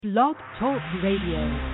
Blog Talk Radio.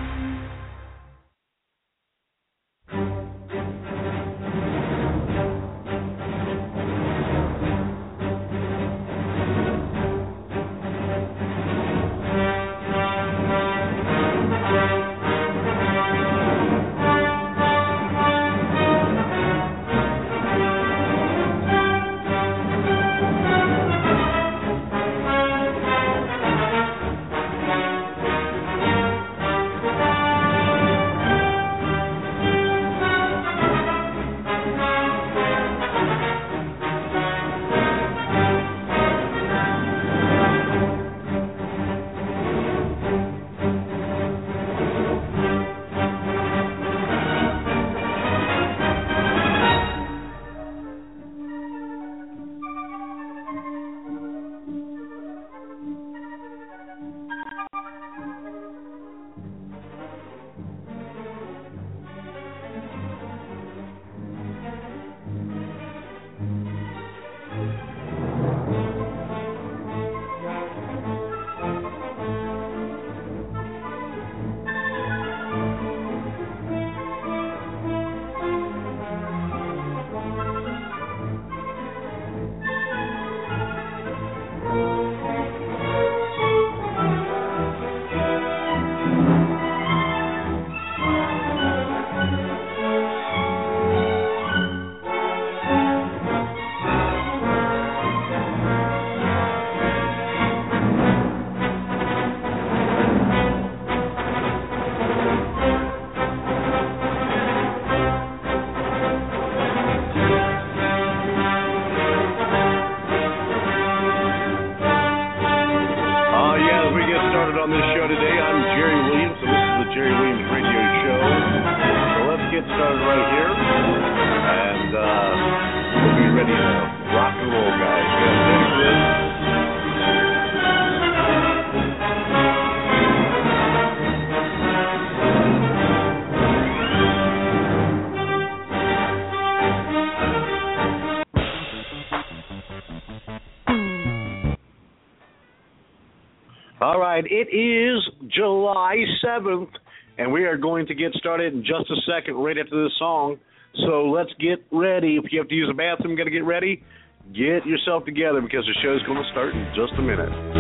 It is July 7th, and we are going to get started in just a second right after this song. So let's get ready. If you have to use the bathroom, got to get ready. Get yourself together because the show's going to start in just a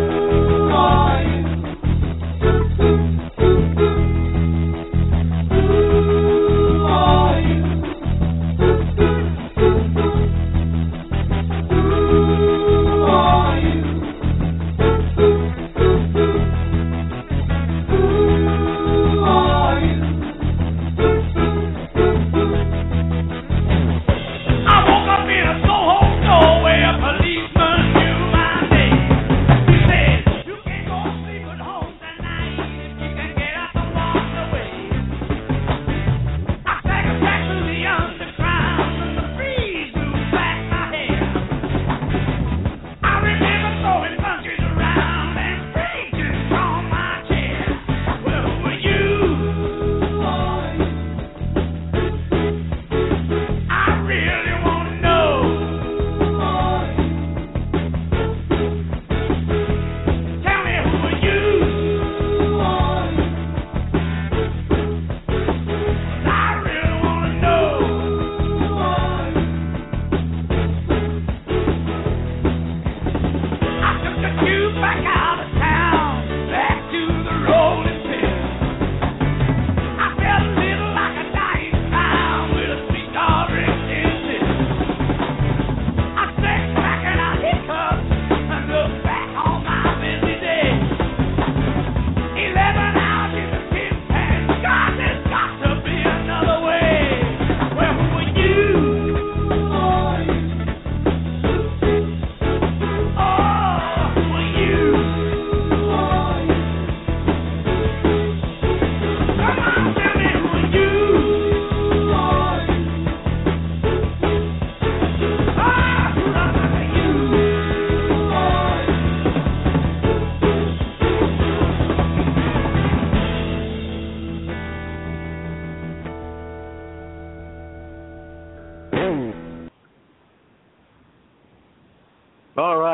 minute. Policeman knew my name. He said, "You can't go see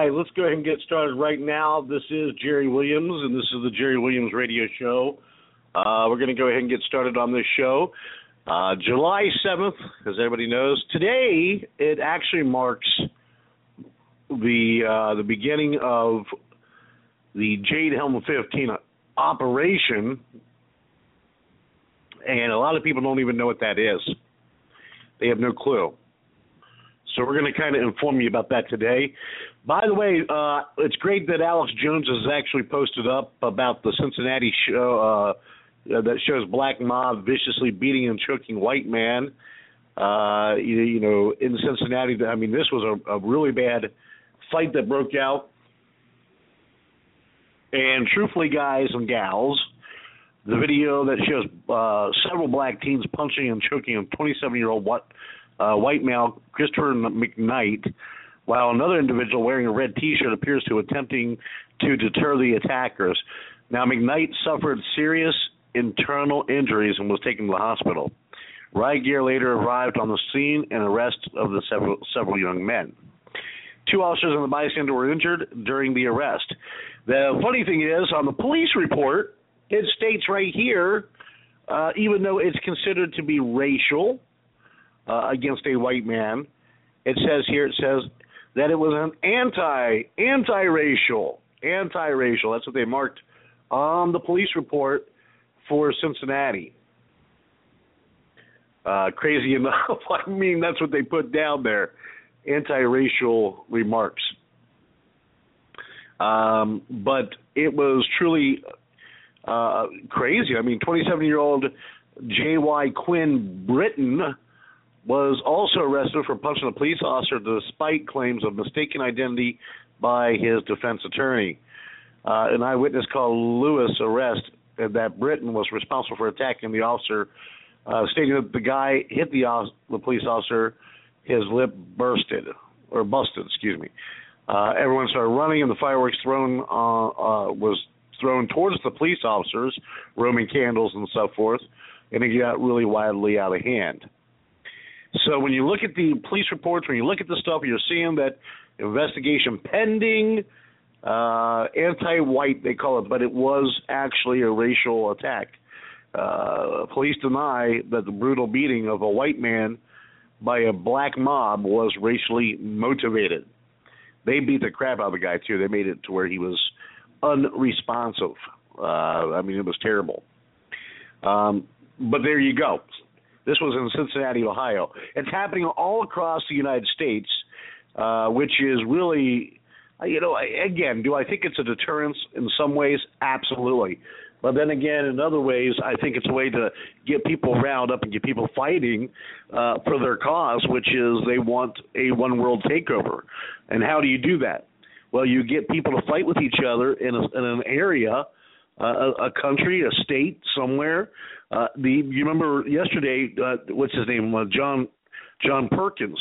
right, let's go ahead and get started right now. This is Jerry Williams, and this is the Jerry Williams Radio Show. We're going to go ahead and get started on this show. July 7th, as everybody knows. Today, it actually marks the beginning of the Jade Helmet 15 operation, and a lot of people don't even know what that is. They have no clue. So we're going to kind of inform you about that today. By the way, it's great that Alex Jones has actually posted up about the Cincinnati show that shows black mob viciously beating and choking white man. You know, in Cincinnati, I mean, this was a really bad fight that broke out. And truthfully, guys and gals, the video that shows several black teens punching and choking a 27-year-old white male, Christopher McKnight, while another individual wearing a red T-shirt appears to attempting to deter the attackers. Now, McKnight suffered serious internal injuries and was taken to the hospital. Riot gear later arrived on the scene and arrested of the several young men. 2 officers and the bystander were injured during the arrest. The funny thing is, on the police report, it states right here, even though it's considered to be racial against a white man, it says that it was an anti-racial. That's what they marked on the police report for Cincinnati. Crazy enough, I mean, that's what they put down there, anti-racial remarks. But it was truly crazy. I mean, 27-year-old J.Y. Quinn Britton was also arrested for punching a police officer despite claims of mistaken identity by his defense attorney. An eyewitness called Lewis arrest that Britton was responsible for attacking the officer, stating that the guy hit the police officer, his lip busted. Everyone started running, and the fireworks was thrown towards the police officers, Roman candles and so forth, and it got really wildly out of hand. So when you look at the police reports, when you look at the stuff, you're seeing that investigation pending, anti-white they call it, but it was actually a racial attack. Police deny that the brutal beating of a white man by a black mob was racially motivated. They beat the crap out of the guy, too. They made it to where he was unresponsive. I mean, it was terrible. But there you go. This was in Cincinnati, Ohio. It's happening all across the United States, which is really, you know, again, do I think it's a deterrence in some ways? Absolutely. But then again, in other ways, I think it's a way to get people riled up and get people fighting for their cause, which is they want a one-world takeover. And how do you do that? Well, you get people to fight with each other in an area, a country, a state, somewhere. You remember yesterday, what's his name, John Perkins,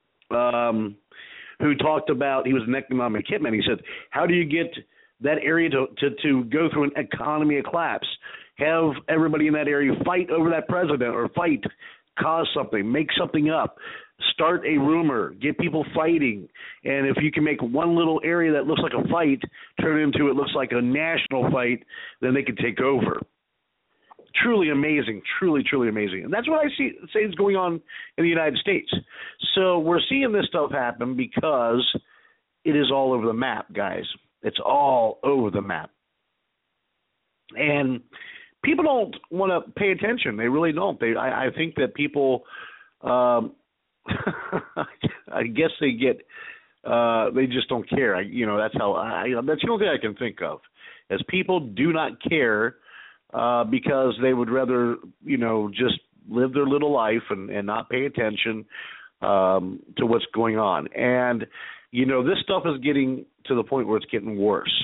who talked about, he was an economic hitman. He said, how do you get that area to go through an economy of collapse? Have everybody in that area fight over that president, or cause something, make something up, start a rumor, get people fighting. And if you can make one little area that looks like a fight turn into it looks like a national fight, then they can take over. Truly amazing, truly, truly amazing. And that's what I say is going on in the United States. So we're seeing this stuff happen because it is all over the map, guys. It's all over the map. And people don't want to pay attention. They really don't. I think that people, I guess they just don't care. That's that's the only thing I can think of, as people do not care because they would rather, just live their little life and not pay attention to what's going on. And, this stuff is getting to the point where it's getting worse.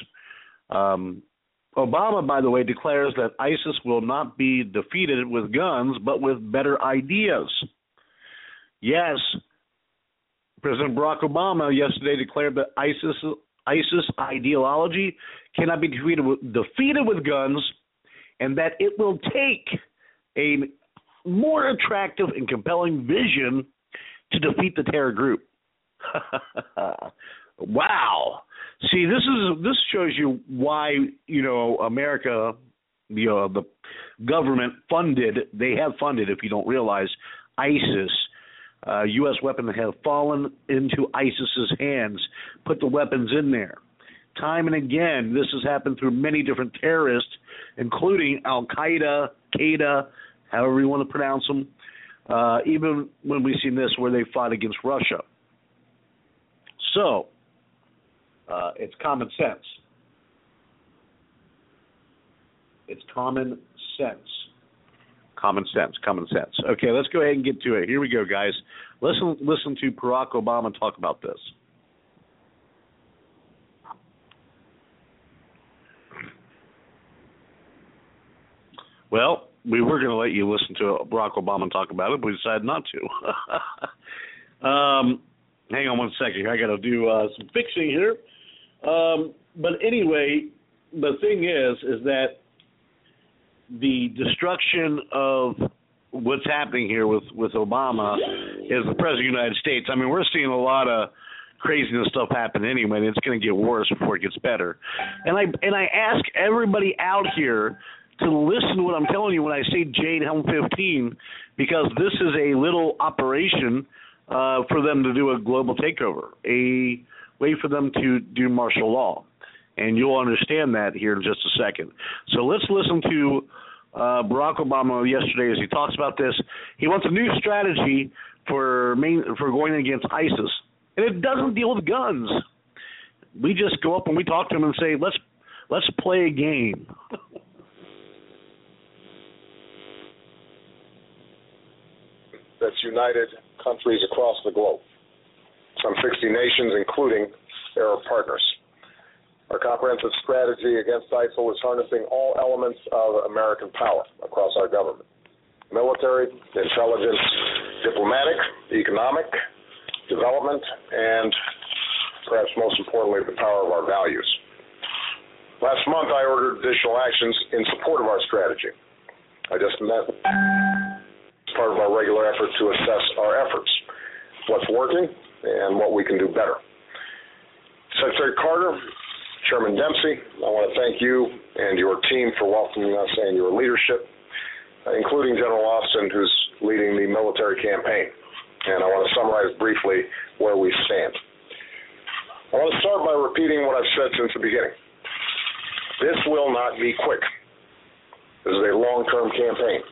Obama, by the way, declares that ISIS will not be defeated with guns, but with better ideas. Yes, President Barack Obama yesterday declared that ISIS ideology cannot be defeated with guns, and that it will take a more attractive and compelling vision to defeat the terror group. Wow. See, this shows you why, America, the government they have funded, if you don't realize, ISIS. U.S. weapons have fallen into ISIS's hands, put the weapons in there. Time and again, this has happened through many different terrorists, including Al-Qaeda, Qaeda, however you want to pronounce them, even when we've seen this where they fought against Russia. So, it's common sense. It's common sense. Common sense. Okay, let's go ahead and get to it. Here we go, guys. Listen to Barack Obama talk about this. Well, we were going to let you listen to Barack Obama talk about it, but we decided not to. Hang on one second. I got to do some fixing here. But anyway, the thing is that the destruction of what's happening here with Obama is the President of the United States. I mean, we're seeing a lot of craziness stuff happen anyway, and it's going to get worse before it gets better. And I ask everybody out here to listen to what I'm telling you when I say Jade Helm 15, because this is a little operation for them to do a global takeover, a way for them to do martial law. And you'll understand that here in just a second. So let's listen to Barack Obama yesterday as he talks about this. He wants a new strategy for going against ISIS. And it doesn't deal with guns. We just go up and we talk to him and say, let's play a game. That's united countries across the globe. Some 60 nations, including Arab partners. Our comprehensive strategy against ISIL is harnessing all elements of American power across our government. Military, intelligence, diplomatic, economic, development, and perhaps most importantly, the power of our values. Last month, I ordered additional actions in support of our strategy. I just met as part of our regular effort to assess our efforts, what's working, and what we can do better. Secretary Carter, Chairman Dempsey, I want to thank you and your team for welcoming us and your leadership, including General Austin, who's leading the military campaign. And I want to summarize briefly where we stand. I want to start by repeating what I've said since the beginning. This will not be quick. This is a long-term campaign.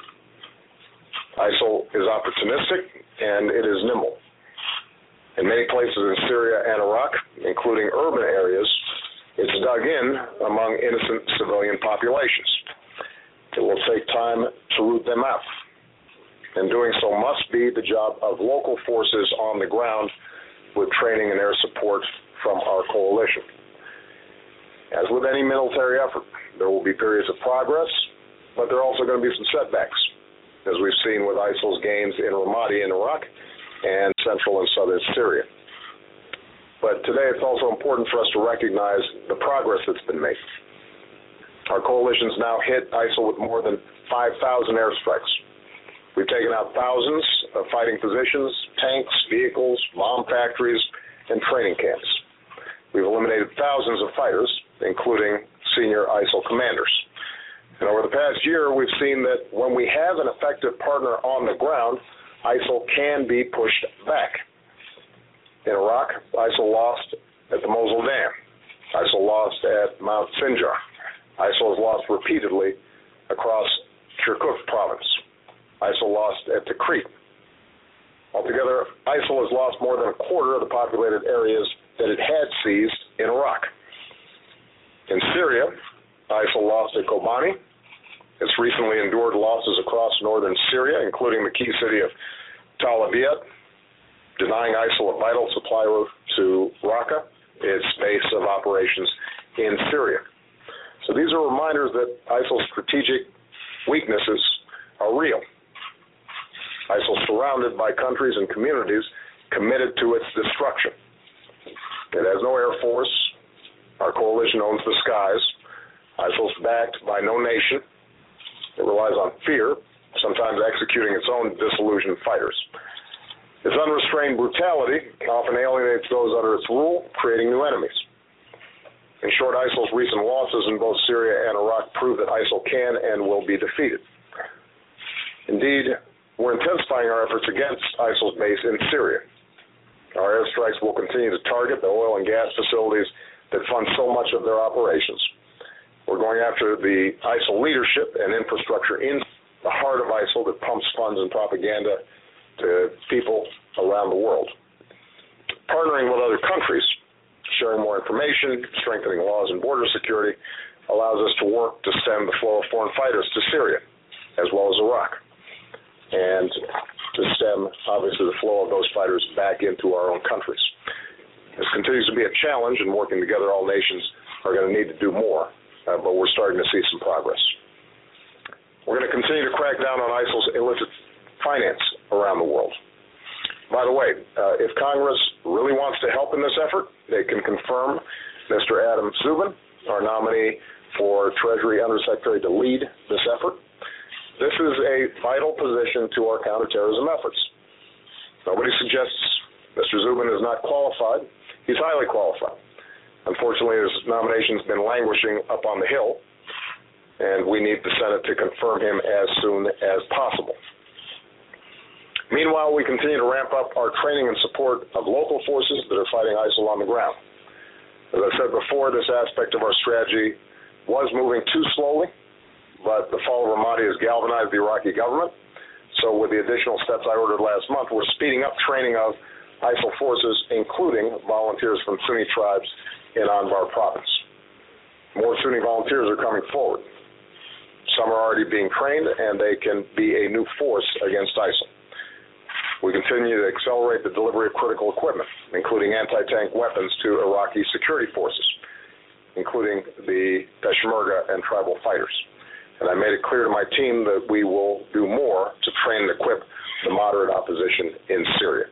ISIL is opportunistic and it is nimble. In many places in Syria and Iraq, including urban areas, it's dug in among innocent civilian populations. It will take time to root them out. And doing so must be the job of local forces on the ground with training and air support from our coalition. As with any military effort, there will be periods of progress, but there are also going to be some setbacks, as we've seen with ISIL's gains in Ramadi in Iraq and central and southern Syria. But today it's also important for us to recognize the progress that's been made. Our coalition's now hit ISIL with more than 5,000 airstrikes. We've taken out thousands of fighting positions, tanks, vehicles, bomb factories, and training camps. We've eliminated thousands of fighters, including senior ISIL commanders. And over the past year, we've seen that when we have an effective partner on the ground, ISIL can be pushed back. In Iraq, ISIL lost at the Mosul Dam. ISIL lost at Mount Sinjar. ISIL has lost repeatedly across Kirkuk province. ISIL lost at Tikrit. Altogether, ISIL has lost more than a quarter of the populated areas that it had seized in Iraq. In Syria, ISIL lost at Kobani. It's recently endured losses across northern Syria, including the key city of Tal Abyad, denying ISIL a vital supply route to Raqqa, its base of operations in Syria. So these are reminders that ISIL's strategic weaknesses are real. ISIL is surrounded by countries and communities committed to its destruction. It has no air force. Our coalition owns the skies. ISIL is backed by no nation. It relies on fear, sometimes executing its own disillusioned fighters. Its unrestrained brutality often alienates those under its rule, creating new enemies. In short, ISIL's recent losses in both Syria and Iraq prove that ISIL can and will be defeated. Indeed, we're intensifying our efforts against ISIL's base in Syria. Our airstrikes will continue to target the oil and gas facilities that fund so much of their operations. We're going after the ISIL leadership and infrastructure in the heart of ISIL that pumps funds and propaganda to people around the world. Partnering with other countries, sharing more information, strengthening laws and border security allows us to work to stem the flow of foreign fighters to Syria, as well as Iraq, and to stem, obviously, the flow of those fighters back into our own countries. This continues to be a challenge, and working together, all nations are going to need to do more, but we're starting to see some progress. We're going to continue to crack down on ISIL's illicit finance around the world. By the way, if Congress really wants to help in this effort, they can confirm Mr. Adam Szubin, our nominee for Treasury Undersecretary to lead this effort. This is a vital position to our counterterrorism efforts. Nobody suggests Mr. Szubin is not qualified. He's highly qualified. Unfortunately, his nomination's been languishing up on the Hill, and we need the Senate to confirm him as soon as possible. Meanwhile, we continue to ramp up our training and support of local forces that are fighting ISIL on the ground. As I said before, this aspect of our strategy was moving too slowly, but the fall of Ramadi has galvanized the Iraqi government. So with the additional steps I ordered last month, we're speeding up training of ISIL forces, including volunteers from Sunni tribes in Anbar province. More Sunni volunteers are coming forward. Some are already being trained, and they can be a new force against ISIL. We continue to accelerate the delivery of critical equipment, including anti-tank weapons to Iraqi security forces, including the Peshmerga and tribal fighters. And I made it clear to my team that we will do more to train and equip the moderate opposition in Syria.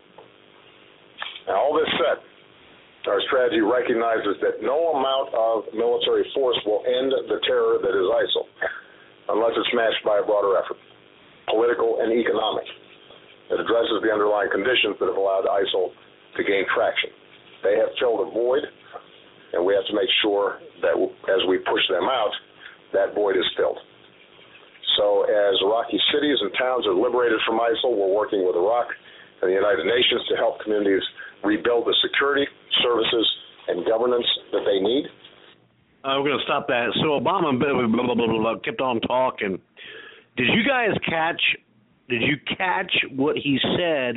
Now, all this said, our strategy recognizes that no amount of military force will end the terror that is ISIL, unless it's matched by a broader effort, political and economic. It addresses the underlying conditions that have allowed ISIL to gain traction. They have filled a void, and we have to make sure that as we push them out, that void is filled. So as Iraqi cities and towns are liberated from ISIL, we're working with Iraq and the United Nations to help communities rebuild the security, services, and governance that they need. We're going to stop that. So Obama kept on talking. Did you catch what he said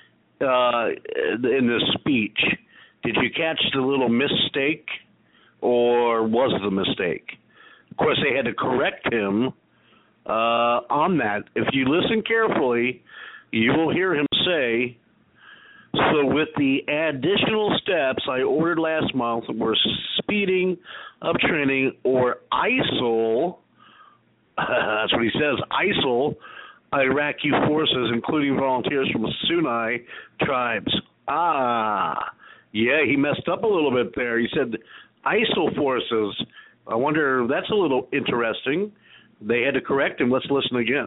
in this speech? Did you catch the little mistake, or was it a mistake? Of course, they had to correct him on that. If you listen carefully, you will hear him say, so with the additional steps I ordered last month, we're speeding up training, or ISIL, that's what he says, ISIL, Iraqi forces, including volunteers from Sunni tribes. Yeah, he messed up a little bit there. He said ISIL forces. I wonder, that's a little interesting. They had to correct him. Let's listen again.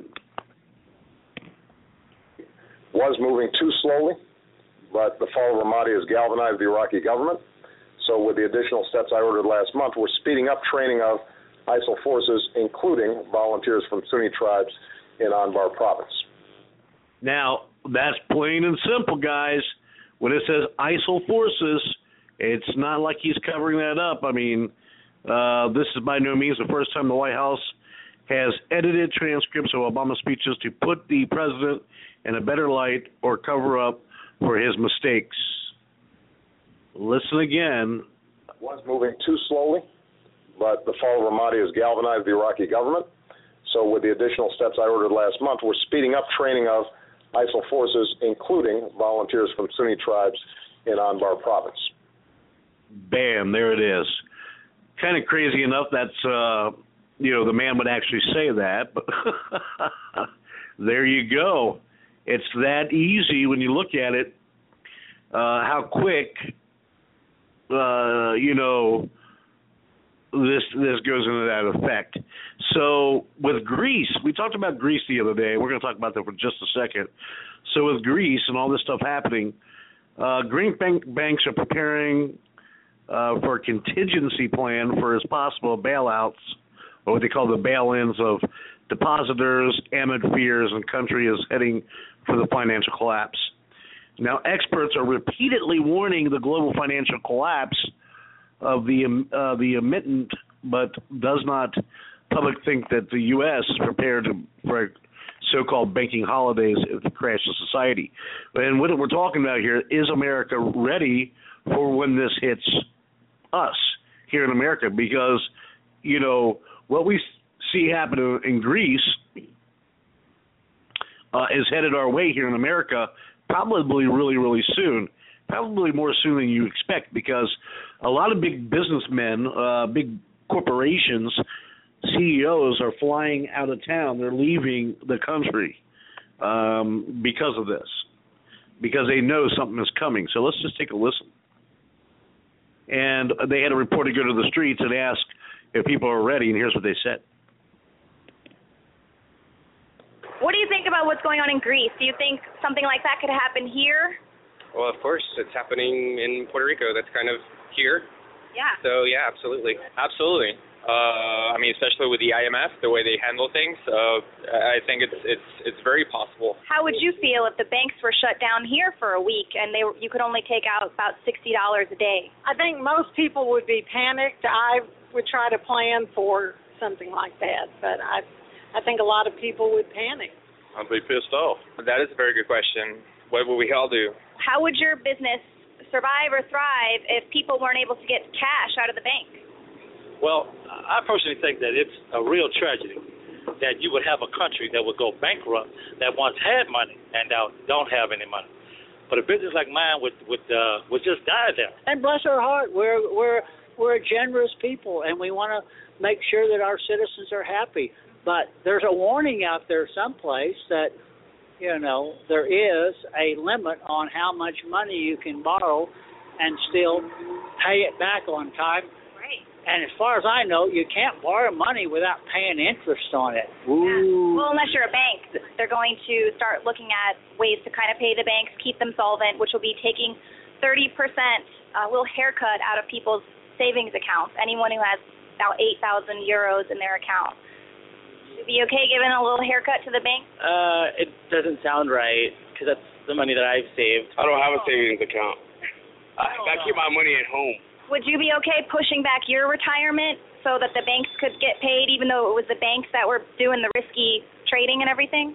Was moving too slowly, but the fall of Ramadi has galvanized the Iraqi government. So with the additional steps I ordered last month, we're speeding up training of ISIL forces, including volunteers from Sunni tribes in Anbar province. Now, that's plain and simple, guys. When it says ISIL forces, it's not like he's covering that up. I mean, this is by no means the first time the White House has edited transcripts of Obama's speeches to put the president in a better light or cover up for his mistakes. Listen again. Was moving too slowly, but the fall of Ramadi has galvanized the Iraqi government. So with the additional steps I ordered last month, we're speeding up training of ISIL forces, including volunteers from Sunni tribes in Anbar province. Bam, there it is. Kind of crazy enough that's, the man would actually say that, but there you go. It's that easy when you look at it, how quick, this goes into that effect. So with Greece, we talked about Greece the other day. We're going to talk about that for just a second. So with Greece and all this stuff happening, Green banks are preparing for a contingency plan for his possible bailouts, or what they call the bail-ins of depositors amid fears and country is heading for the financial collapse. Now, experts are repeatedly warning the global financial collapse of the emittent, but does not public think that the U.S. is prepared for so-called banking holidays if it crashes society. And what we're talking about here, is America ready for when this hits us here in America? Because, you know, what we see happen in Greece is headed our way here in America probably really, really soon, probably more soon than you expect, because a lot of big businessmen, big corporations, CEOs are flying out of town. They're leaving the country because of this, because they know something is coming. So let's just take a listen. And they had a reporter go to the streets and ask if people are ready, and here's what they said. What do you think about what's going on in Greece? Do you think something like that could happen here? Well, of course, it's happening in Puerto Rico. That's kind of here. Yeah. So, yeah, absolutely. Absolutely. I mean, especially with the IMF, the way they handle things, I think it's very possible. How would you feel if the banks were shut down here for a week and you could only take out about $60 a day? I think most people would be panicked. I would try to plan for something like that, but I think a lot of people would panic. I'd be pissed off. That is a very good question. What would we all do? How would your business survive or thrive if people weren't able to get cash out of the bank? Well, I personally think that it's a real tragedy that you would have a country that would go bankrupt that once had money and now don't have any money. But a business like mine would just die there. And bless our heart, we're a generous people, and we want to make sure that our citizens are happy. But there's a warning out there someplace that, you know, there is a limit on how much money you can borrow and still pay it back on time. Right. And as far as I know, you can't borrow money without paying interest on it. Ooh. Yeah. Well, unless you're a bank, they're going to start looking at ways to kind of pay the banks, keep them solvent, which will be taking 30%, a little haircut out of people's savings accounts, anyone who has about 8,000 euros in their account. Would it be okay giving a little haircut to the bank? It doesn't sound right, because that's the money that I've saved. I don't have a savings account. I keep my money at home. Would you be okay pushing back your retirement so that the banks could get paid, even though it was the banks that were doing the risky trading and everything?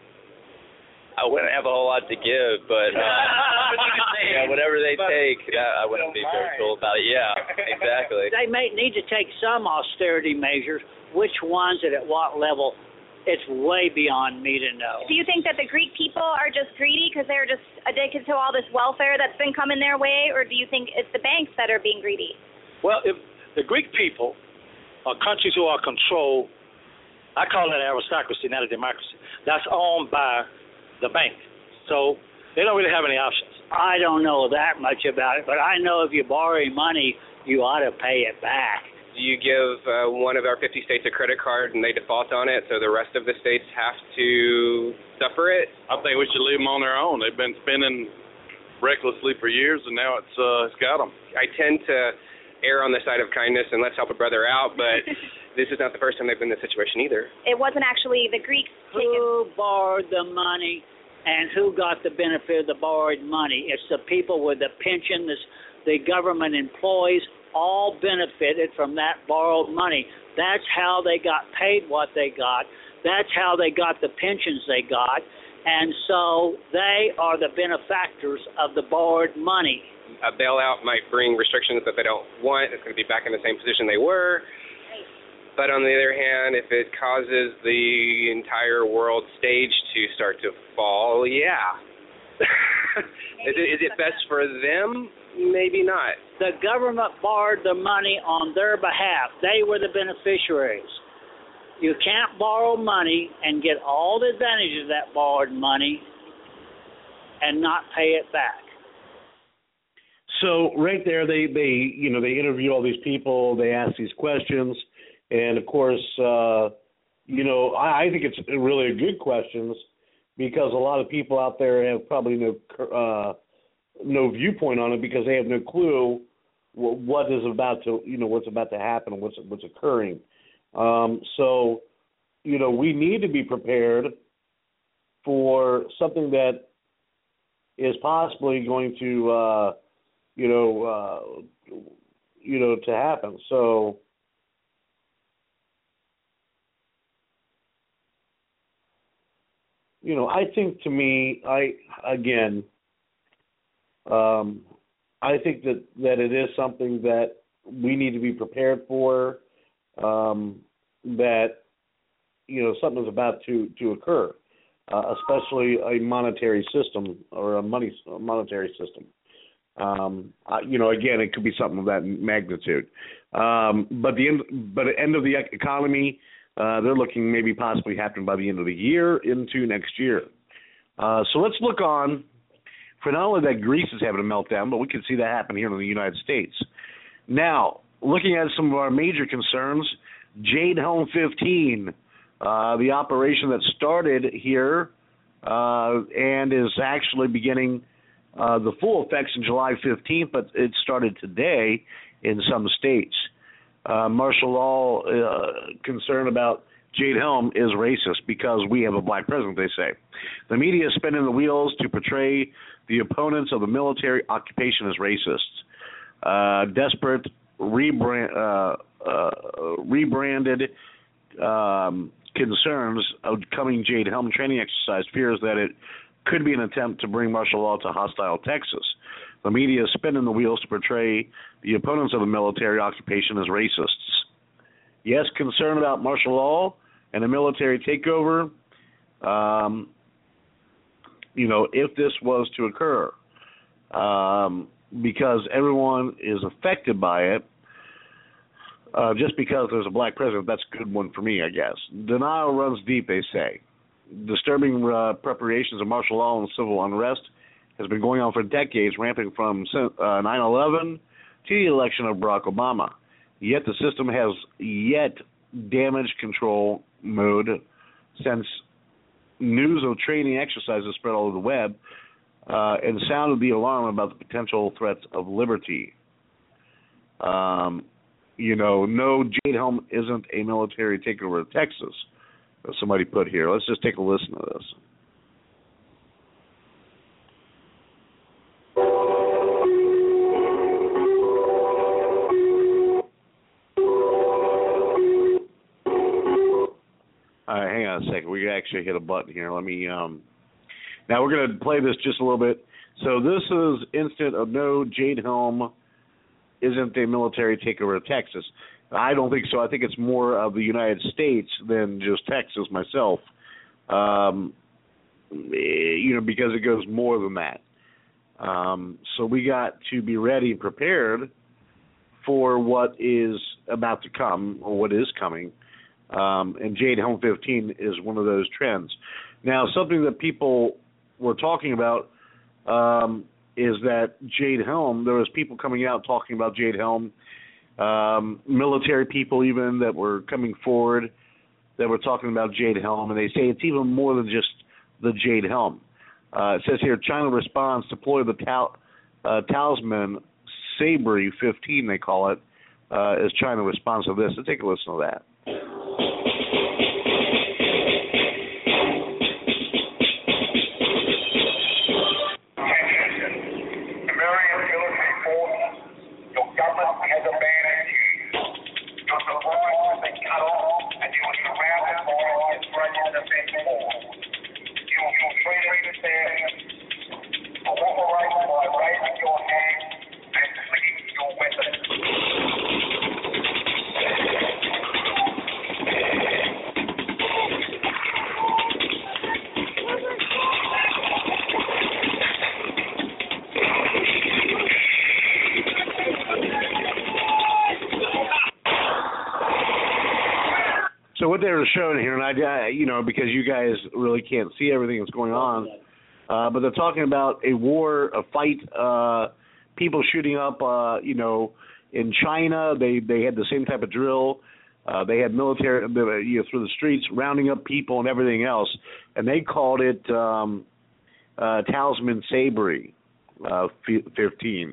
I wouldn't have a whole lot to give, but yeah, whatever they take, I wouldn't be very cool about it. Yeah, exactly. They may need to take some austerity measures. Which ones and at what level, it's way beyond me to know. Do you think that the Greek people are just greedy because they're just addicted to all this welfare that's been coming their way, or do you think it's the banks that are being greedy? Well, if the Greek people are countries who are controlled, I call that aristocracy, not a democracy. That's owned by the bank. So they don't really have any options. I don't know that much about it, but I know if you borrow money, you ought to pay it back. Do you give one of our 50 states a credit card and they default on it, so the rest of the states have to suffer it? I think we should leave them on their own. They've been spending recklessly for years, and now it's got them. I tend to err on the side of kindness and let's help a brother out, but this is not the first time they've been in this situation either. It wasn't actually the Greeks. Who borrowed the money and who got the benefit of the borrowed money? It's the people with the pension, the government employees, all benefited from that borrowed money. That's how they got paid what they got. That's how they got the pensions they got. And so they are the benefactors of the borrowed money. A bailout might bring restrictions that they don't want. It's going to be back in the same position they were. But on the other hand, if it causes the entire world stage to start to fall, yeah. Is it best for them? Maybe not. The government borrowed the money on their behalf. They were the beneficiaries. You can't borrow money and get all the advantages of that borrowed money and not pay it back. So right there, they interview all these people. They ask these questions, and of course, I think it's really good questions because a lot of people out there have probably no viewpoint on it because they have no clue what is about to, what's about to happen, what's occurring. So, we need to be prepared for something that is possibly going to, to happen. So, I think to me, I think that it is something that we need to be prepared for, that, something's about to occur, especially a monetary system or a monetary system. Again, it could be something of that magnitude. But the end of the economy, they're looking maybe possibly happening by the end of the year into next year. So let's look on for not only that Greece is having a meltdown, but we can see that happen here in the United States. Now, looking at some of our major concerns, Jade Helm 15, the operation that started here and is actually beginning the full effects in July 15th, but it started today in some states. Martial law concern about Jade Helm is racist because we have a black president, they say. The media is spinning the wheels to portray the opponents of the military occupation as racists. Desperate, rebranded concerns of coming Jade Helm training exercise fears that it could be an attempt to bring martial law to hostile Texas. The media is spinning the wheels to portray the opponents of the military occupation as racists. Yes, concern about martial law and a military takeover, if this was to occur, because everyone is affected by it, just because there's a black president, that's a good one for me, I guess. Denial runs deep, they say. Disturbing preparations of martial law and civil unrest has been going on for decades, ramping from 9/11 to the election of Barack Obama. Yet the system has damage control mode since news of training exercises spread all over the web and sounded the alarm about the potential threats of liberty. No, Jade Helm isn't a military takeover of Texas, as somebody put here. Let's just take a listen to this. All right, hang on a second. We actually hit a button here. Let me. Now we're going to play this just a little bit. So this is instant of no, Jade Helm isn't a military takeover of Texas. I don't think so. I think it's more of the United States than just Texas myself. Because it goes more than that. So we got to be ready and prepared for what is about to come or what is coming. And Jade Helm 15 is one of those trends. Now, something that people were talking about is that Jade Helm, there was people coming out talking about Jade Helm, military people even that were coming forward that were talking about Jade Helm, and they say it's even more than just the Jade Helm. It says here, China responds, deploy the Talisman Sabri 15, they call it, as China responds to this. So take a listen to that. So what they were showing here, and I because you guys really can't see everything that's going on, but they're talking about a war, a fight, people shooting up, in China. They had the same type of drill. They had military, through the streets, rounding up people and everything else, and they called it Talisman Sabri 15,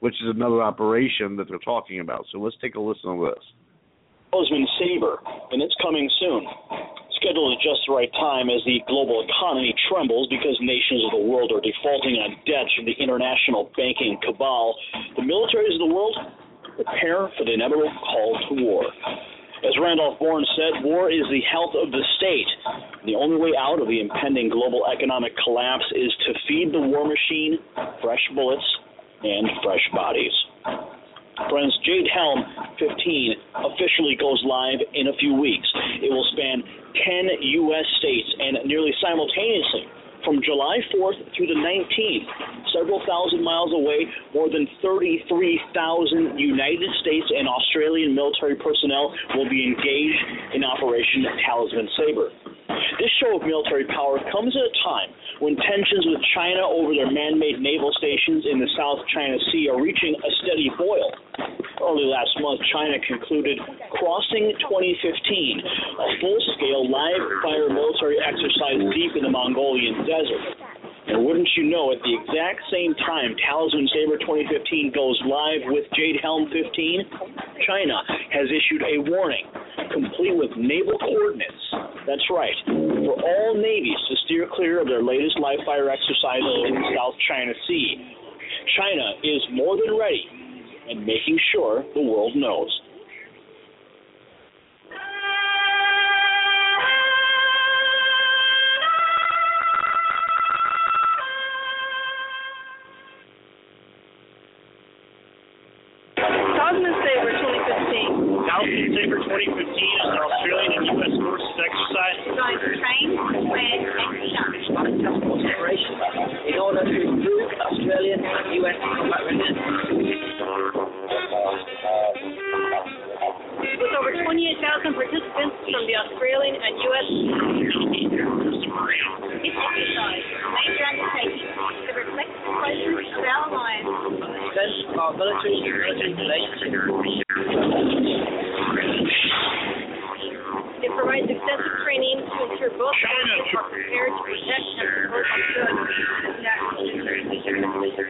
which is another operation that they're talking about. So let's take a listen to this. Talisman Sabre, and it's coming soon. Scheduled at just the right time as the global economy trembles because nations of the world are defaulting on debts from the international banking cabal. The militaries of the world prepare for the inevitable call to war. As Randolph Bourne said, war is the health of the state. The only way out of the impending global economic collapse is to feed the war machine fresh bullets and fresh bodies. Friends, Jade Helm 15 officially goes live in a few weeks. It will span 10 U.S. states and nearly simultaneously from July 4th through the 19th, several thousand miles away, more than 33,000 United States and Australian military personnel will be engaged in Operation Talisman Sabre. This show of military power comes at a time when tensions with China over their man-made naval stations in the South China Sea are reaching a steady boil. Early last month, China concluded Crossing 2015, a full-scale live-fire military exercise deep in the Mongolian desert. And wouldn't you know, at the exact same time Talisman Sabre 2015 goes live with Jade Helm 15, China has issued a warning, complete with naval coordinates. That's right, for all navies to steer clear of their latest live-fire exercises in the South China Sea. China is more than ready and making sure the world knows. Talisman Sabre 2015. Talisman Sabre 2015 is an Australian and U.S. forces exercise Going to train, plan, and team up. Operation in order to improve Australian and U.S. combat readiness. With over 28,000 participants from the Australian and U.S. This exercise, major undertaking, to reflect the pleasures of our alliance. Defense of our military relations. It provides extensive training to ensure both countries are prepared to protect and support Australia's national interests.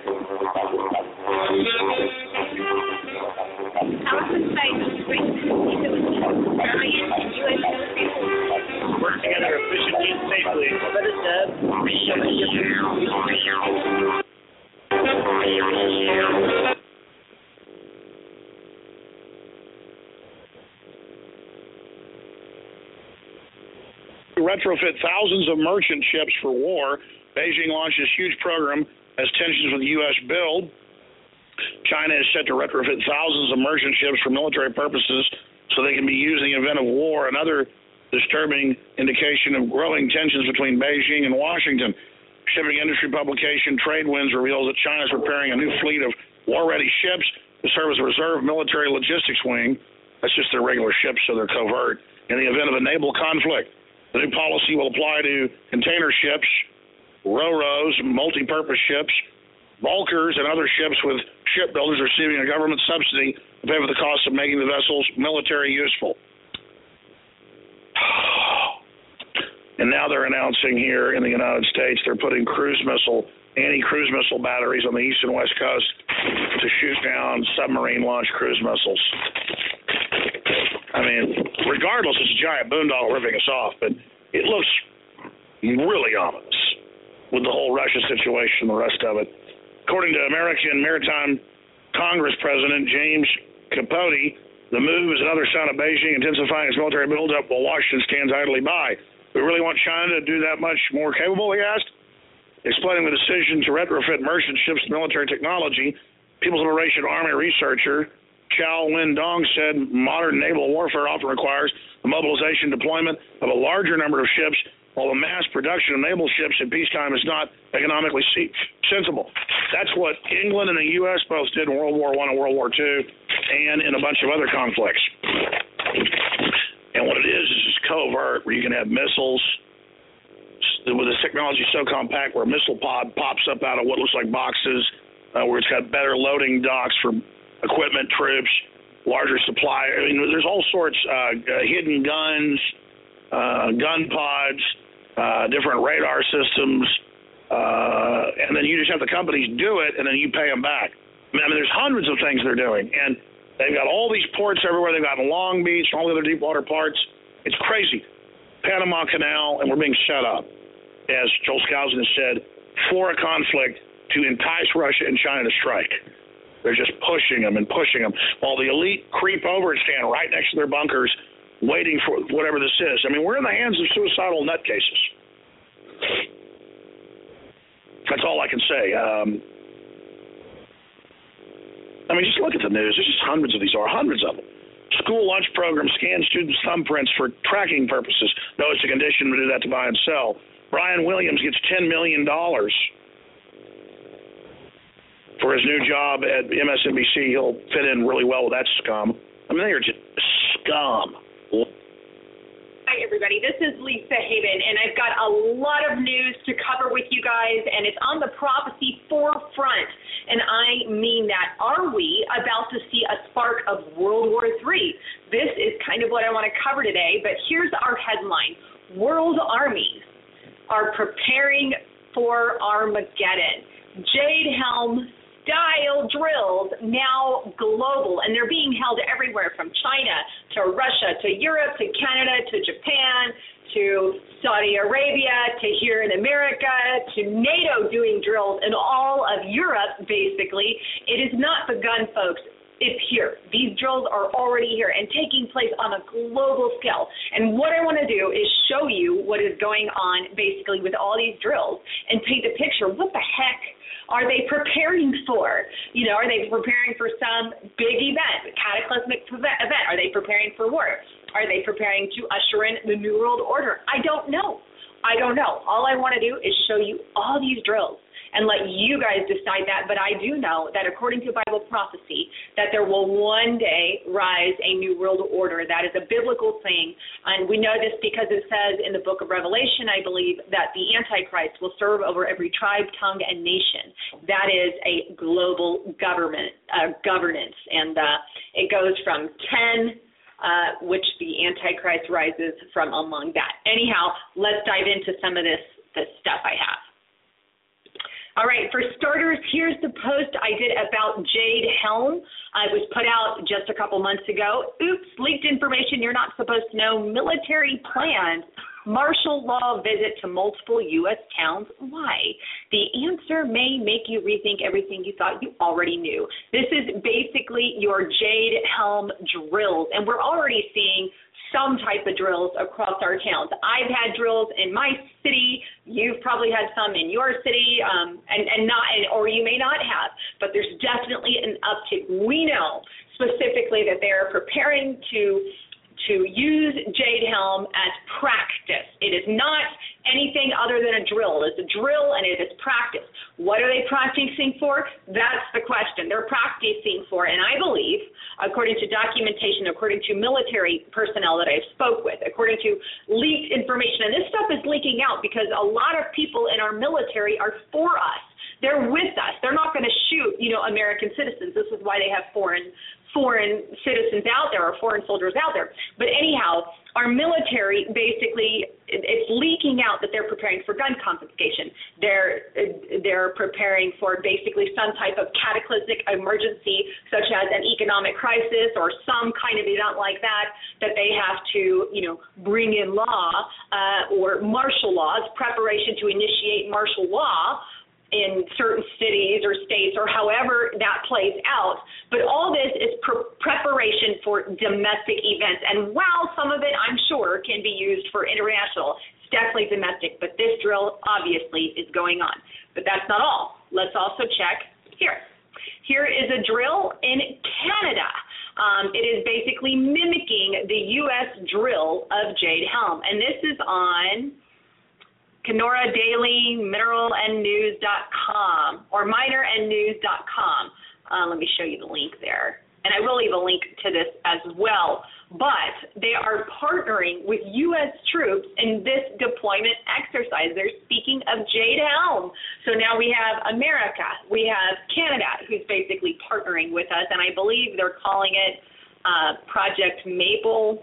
Talisman Sabre brings together Australian and U.S. military forces. work together efficiently and safely. Better serve. Retrofit thousands of merchant ships for war. Beijing launched this huge program as tensions with the U.S. build. China is set to retrofit thousands of merchant ships for military purposes so they can be used in the event of war. Another disturbing indication of growing tensions between Beijing and Washington. Shipping industry publication Tradewinds reveals that China is preparing a new fleet of war-ready ships to serve as a reserve military logistics wing. That's just their regular ships, so they're covert. In the event of a naval conflict, the new policy will apply to container ships, ro-ros, multi-purpose ships, bulkers, and other ships with shipbuilders receiving a government subsidy to pay for the cost of making the vessels military useful. And now they're announcing here in the United States they're putting anti-cruise missile batteries on the east and west coast to shoot down submarine-launched cruise missiles. I mean, regardless, it's a giant boondoggle ripping us off, but it looks really ominous with the whole Russia situation and the rest of it. According to American Maritime Congress President James Capote, the move is another sign of Beijing intensifying its military buildup while Washington stands idly by. We really want China to do that much more capable, he asked. Explaining the decision to retrofit merchant ships with military technology, People's Liberation Army researcher Chao Lin-Dong said modern naval warfare often requires the mobilization and deployment of a larger number of ships, while the mass production of naval ships in peacetime is not economically sensible. That's what England and the U.S. both did in World War I and World War II and in a bunch of other conflicts. And what it is just covert, where you can have missiles with this technology so compact where a missile pod pops up out of what looks like boxes, where it's got better loading docks for equipment, troops, larger supply. I mean, there's all sorts, hidden guns, gun pods, different radar systems, and then you just have the companies do it, and then you pay them back. I mean, there's hundreds of things they're doing, and they've got all these ports everywhere. They've got Long Beach, all the other deep water parts. It's crazy. Panama Canal, and we're being set up, as Joel Skousen has said, for a conflict to entice Russia and China to strike. They're just pushing them and pushing them, while the elite creep over and stand right next to their bunkers waiting for whatever this is. I mean, we're in the hands of suicidal nutcases. That's all I can say. I mean, just look at the news. There's just hundreds of these, hundreds of them. School lunch program scan students' thumbprints for tracking purposes. No, it's a condition to do that to buy and sell. Brian Williams gets $10 million for his new job at MSNBC. He'll fit in really well with that scum. I mean, they are just scum. Hi, everybody. This is Lisa Haven, and I've got a lot of news to cover with you guys, and it's on the prophecy forefront. And I mean that. Are we about to see a spark of World War III? This is kind of what I want to cover today, but here's our headline. World armies are preparing for Armageddon. Jade Helm style drills now global, and they're being held everywhere from China to Russia to Europe to Canada to Japan to Saudi Arabia to here in America to NATO doing drills in all of Europe, basically. It is not begun, folks. It's here. These drills are already here and taking place on a global scale. And what I want to do is show you what is going on basically with all these drills and paint the picture. What the heck are they preparing for? You know, are they preparing for some big event, cataclysmic event? Are they preparing for war? Are they preparing to usher in the New World Order? I don't know. All I want to do is show you all these drills and let you guys decide that. But I do know that according to Bible prophecy, that there will one day rise a new world order. That is a biblical thing. And we know this because it says in the book of Revelation, I believe, that the Antichrist will serve over every tribe, tongue, and nation. That is a global governance. And it goes from 10, which the Antichrist rises from among that. Anyhow, let's dive into some of this stuff I have. All right, for starters, here's the post I did about Jade Helm. It was put out just a couple months ago. Oops, leaked information you're not supposed to know. Military plans. Martial law visit to multiple U.S. towns. Why? The answer may make you rethink everything you thought you already knew. This is basically your Jade Helm drills, and we're already seeing some type of drills across our towns. I've had drills in my city. You've probably had some in your city, or you may not have. But there's definitely an uptick. We know specifically that they are preparing to use Jade Helm as practice. It is not anything other than a drill. It's a drill and it is practice. What are they practicing for? That's the question. They're practicing for, and I believe, according to documentation, according to military personnel that I've spoke with, according to leaked information, and this stuff is leaking out because a lot of people in our military are for us. They're with us. They're not going to shoot, American citizens. This is why they have foreign citizens out there or foreign soldiers out there. But anyhow, our military basically, it's leaking out that they're preparing for gun confiscation. They're preparing for basically some type of cataclysmic emergency, such as an economic crisis or some kind of event like that they have to, bring in law or martial laws, preparation to initiate martial law in certain cities or states or however that plays out. But all this is preparation for domestic events. And while some of it, I'm sure, can be used for international, it's definitely domestic. But this drill obviously is going on. But that's not all. Let's also check here. Here is a drill in Canada. It is basically mimicking the U.S. drill of Jade Helm. And this is on Kenora Daily, mineralndnews.com or minerandnews.com. Let me show you the link there. And I will leave a link to this as well. But they are partnering with U.S. troops in this deployment exercise. They're speaking of Jade Helm. So now we have America. We have Canada, who's basically partnering with us. And I believe they're calling it Project Maple.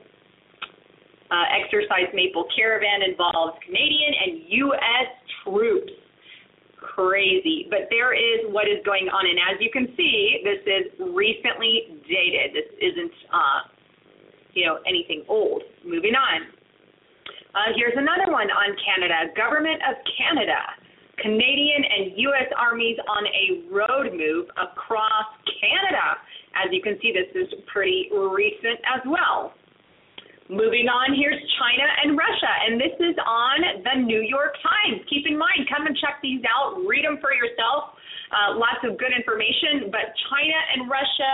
Exercise Maple Caravan involves Canadian and U.S. troops. crazy. But there is what is going on. And as you can see, this is recently dated. This isn't, anything old. Moving on. Here's another one on Canada. Government of Canada. Canadian and U.S. armies on a road move across Canada. As you can see, this is pretty recent as well. Moving on, here's China and Russia, and this is on the New York Times. Keep in mind, come and check these out, read them for yourself. Lots of good information, but China and Russia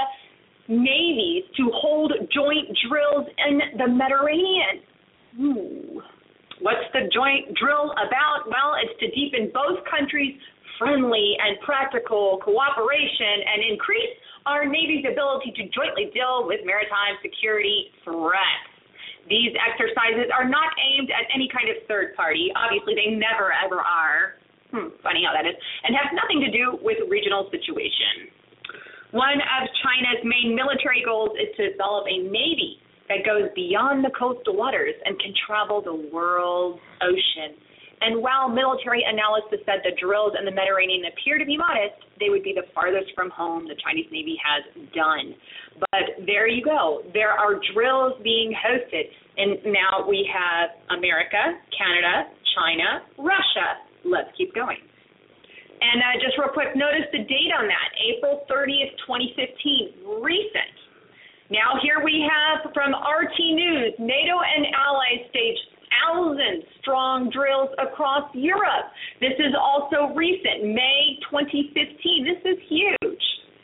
navies to hold joint drills in the Mediterranean. Ooh. What's the joint drill about? Well, it's to deepen both countries' friendly and practical cooperation and increase our Navy's ability to jointly deal with maritime security threats. These exercises are not aimed at any kind of third party. Obviously, they never, ever are. Funny how that is. And have nothing to do with regional situation. One of China's main military goals is to develop a Navy that goes beyond the coastal waters and can travel the world's ocean. And while military analysis said the drills in the Mediterranean appear to be modest, they would be the farthest from home the Chinese Navy has done. But there you go. There are drills being hosted. And now we have America, Canada, China, Russia. Let's keep going. And just real quick, notice the date on that, April 30th, 2015, recent. Now here we have from RT News, NATO and allies stage 1,000-strong drills across Europe. This is also recent, May 2015. This is huge.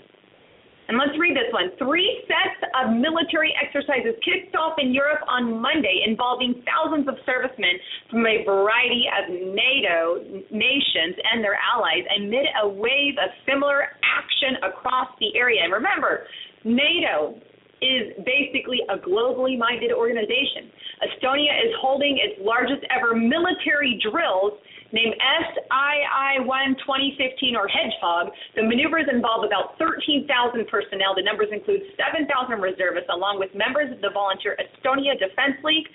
And let's read this one. 3 sets of military exercises kicked off in Europe on Monday involving thousands of servicemen from a variety of NATO nations and their allies amid a wave of similar action across the area. And remember, NATO is basically a globally minded organization. Estonia is holding its largest ever military drills named SII-1 2015, or Hedgehog. The maneuvers involve about 13,000 personnel. The numbers include 7,000 reservists, along with members of the volunteer Estonia Defense League.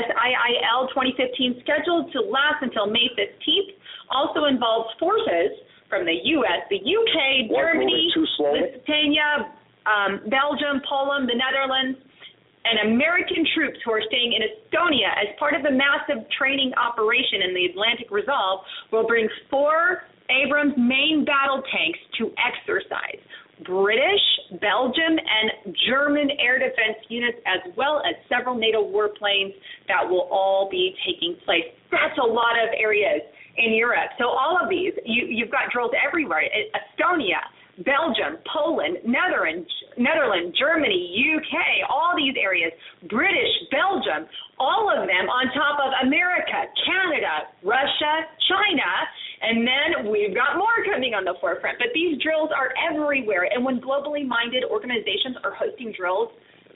SIIL 2015, scheduled to last until May 15th, also involves forces from the U.S., the U.K., Germany, Lithuania, Belgium, Poland, the Netherlands, and American troops who are staying in Estonia as part of the massive training operation in the Atlantic Resolve will bring 4 Abrams main battle tanks to exercise. British, Belgium, and German air defense units, as well as several NATO warplanes that will all be taking place. That's a lot of areas in Europe. So all of these, you've got drills everywhere. Estonia, Belgium, Poland, Netherlands, Germany, UK, all these areas, British, Belgium, all of them on top of America, Canada, Russia, China, and then we've got more coming on the forefront. But these drills are everywhere, and when globally minded organizations are hosting drills,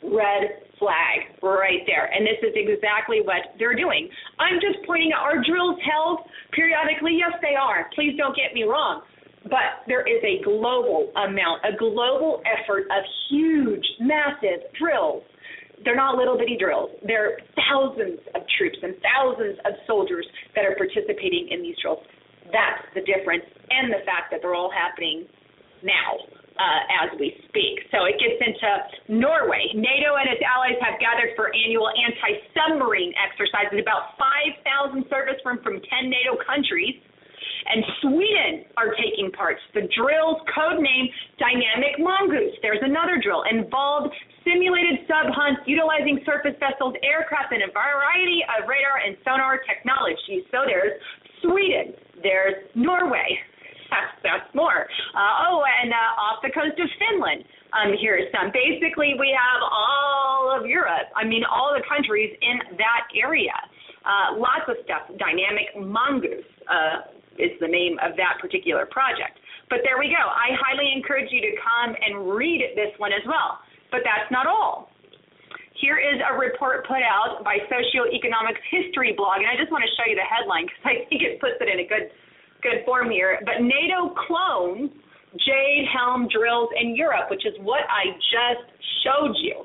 red flag right there. And this is exactly what they're doing. I'm just pointing out, are drills held periodically? Yes, they are. Please don't get me wrong. But there is a global amount, a global effort of huge, massive drills. They're not little bitty drills. They're thousands of troops and thousands of soldiers that are participating in these drills. That's the difference, and the fact that they're all happening now as we speak. So it gets into Norway. NATO and its allies have gathered for annual anti-submarine exercises. About 5,000 servicemen from 10 NATO countries and Sweden are taking part. The drill's codenamed Dynamic Mongoose. There's another drill involved simulated sub-hunts utilizing surface vessels, aircraft, and a variety of radar and sonar technologies. So there's Sweden. There's Norway. That's more. And off the coast of Finland, here's some. Basically, we have all of Europe. All the countries in that area. Lots of stuff. Dynamic Mongoose is the name of that particular project. But there we go. I highly encourage you to come and read this one as well. But that's not all. Here is a report put out by Socioeconomics History Blog, and I just want to show you the headline because I think it puts it in a good form here. But NATO clones Jade Helm drills in Europe, which is what I just showed you.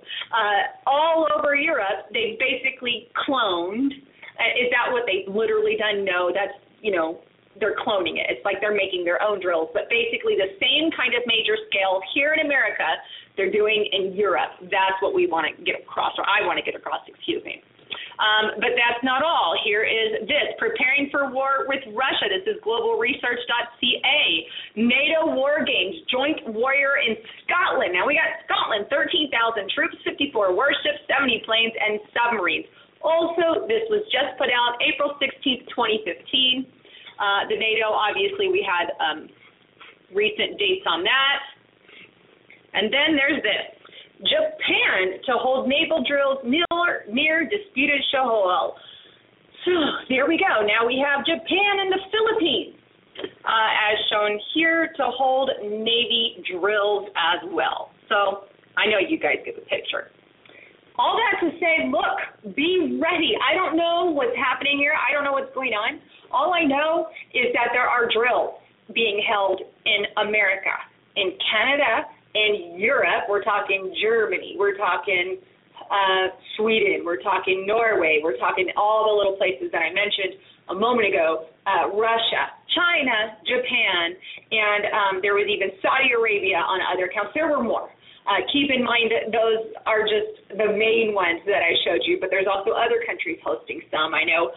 All over Europe, they basically cloned. Is that what they've literally done? No, that's, they're cloning it. It's like they're making their own drills, but basically the same kind of major scale here in America they're doing in Europe. That's what we want to get across, or I want to get across, excuse me. But that's not all. Here is this, preparing for war with Russia. This is globalresearch.ca. NATO war games, joint warrior in Scotland. Now we got Scotland, 13,000 troops, 54 warships, 70 planes, and submarines. Also, this was just put out April 16th, 2015. The NATO, obviously, we had recent dates on that. And then there's this. Japan to hold naval drills near disputed shoal. So there we go. Now we have Japan and the Philippines, as shown here, to hold Navy drills as well. So I know you guys get the picture. All that to say, look, be ready. I don't know what's happening here. I don't know what's going on. All I know is that there are drills being held in America, in Canada, in Europe. We're talking Germany, we're talking Sweden, we're talking Norway, we're talking all the little places that I mentioned a moment ago, Russia, China, Japan, and there was even Saudi Arabia on other accounts. There were more. Keep in mind that those are just the main ones that I showed you, but there's also other countries hosting some. I know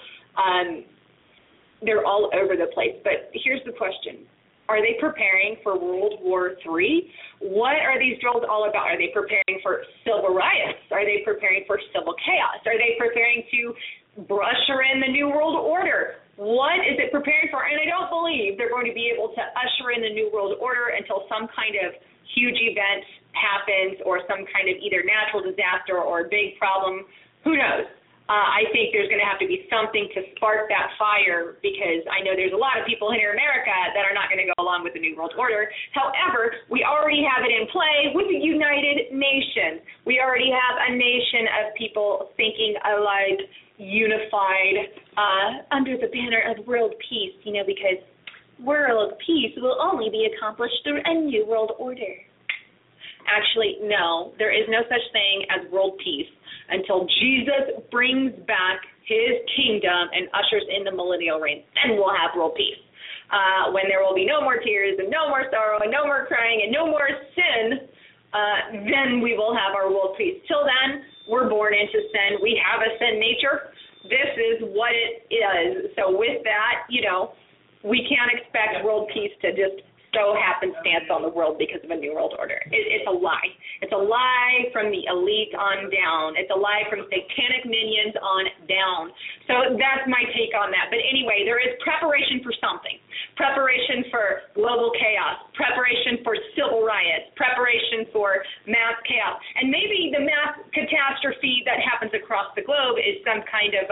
they're all over the place, but here's the question. Are they preparing for World War III? What are these drills all about? Are they preparing for civil riots? Are they preparing for civil chaos? Are they preparing to usher in the New World Order? What is it preparing for? And I don't believe they're going to be able to usher in the New World Order until some kind of huge event happens, or some kind of either natural disaster or a big problem. Who knows? I think there's going to have to be something to spark that fire, because I know there's a lot of people here in America that are not going to go along with the New World Order. However, we already have it in play with the United Nations. We already have a nation of people thinking alike, unified, under the banner of world peace, because world peace will only be accomplished through a new world order. Actually, no, there is no such thing as world peace until Jesus brings back his kingdom and ushers in the millennial reign. Then we'll have world peace, when there will be no more tears and no more sorrow and no more crying and no more sin. Then we will have our world peace. Till then, we're born into sin. We have a sin nature. This is what it is. So with that, we can't expect world peace to just so happenstance on the world because of a new world order. It's a lie. It's a lie from the elite on down. It's a lie from satanic minions on down. So that's my take on that. But anyway, there is preparation for something. Preparation for global chaos. Preparation for civil riots. Preparation for mass chaos. And maybe the mass catastrophe that happens across the globe is some kind of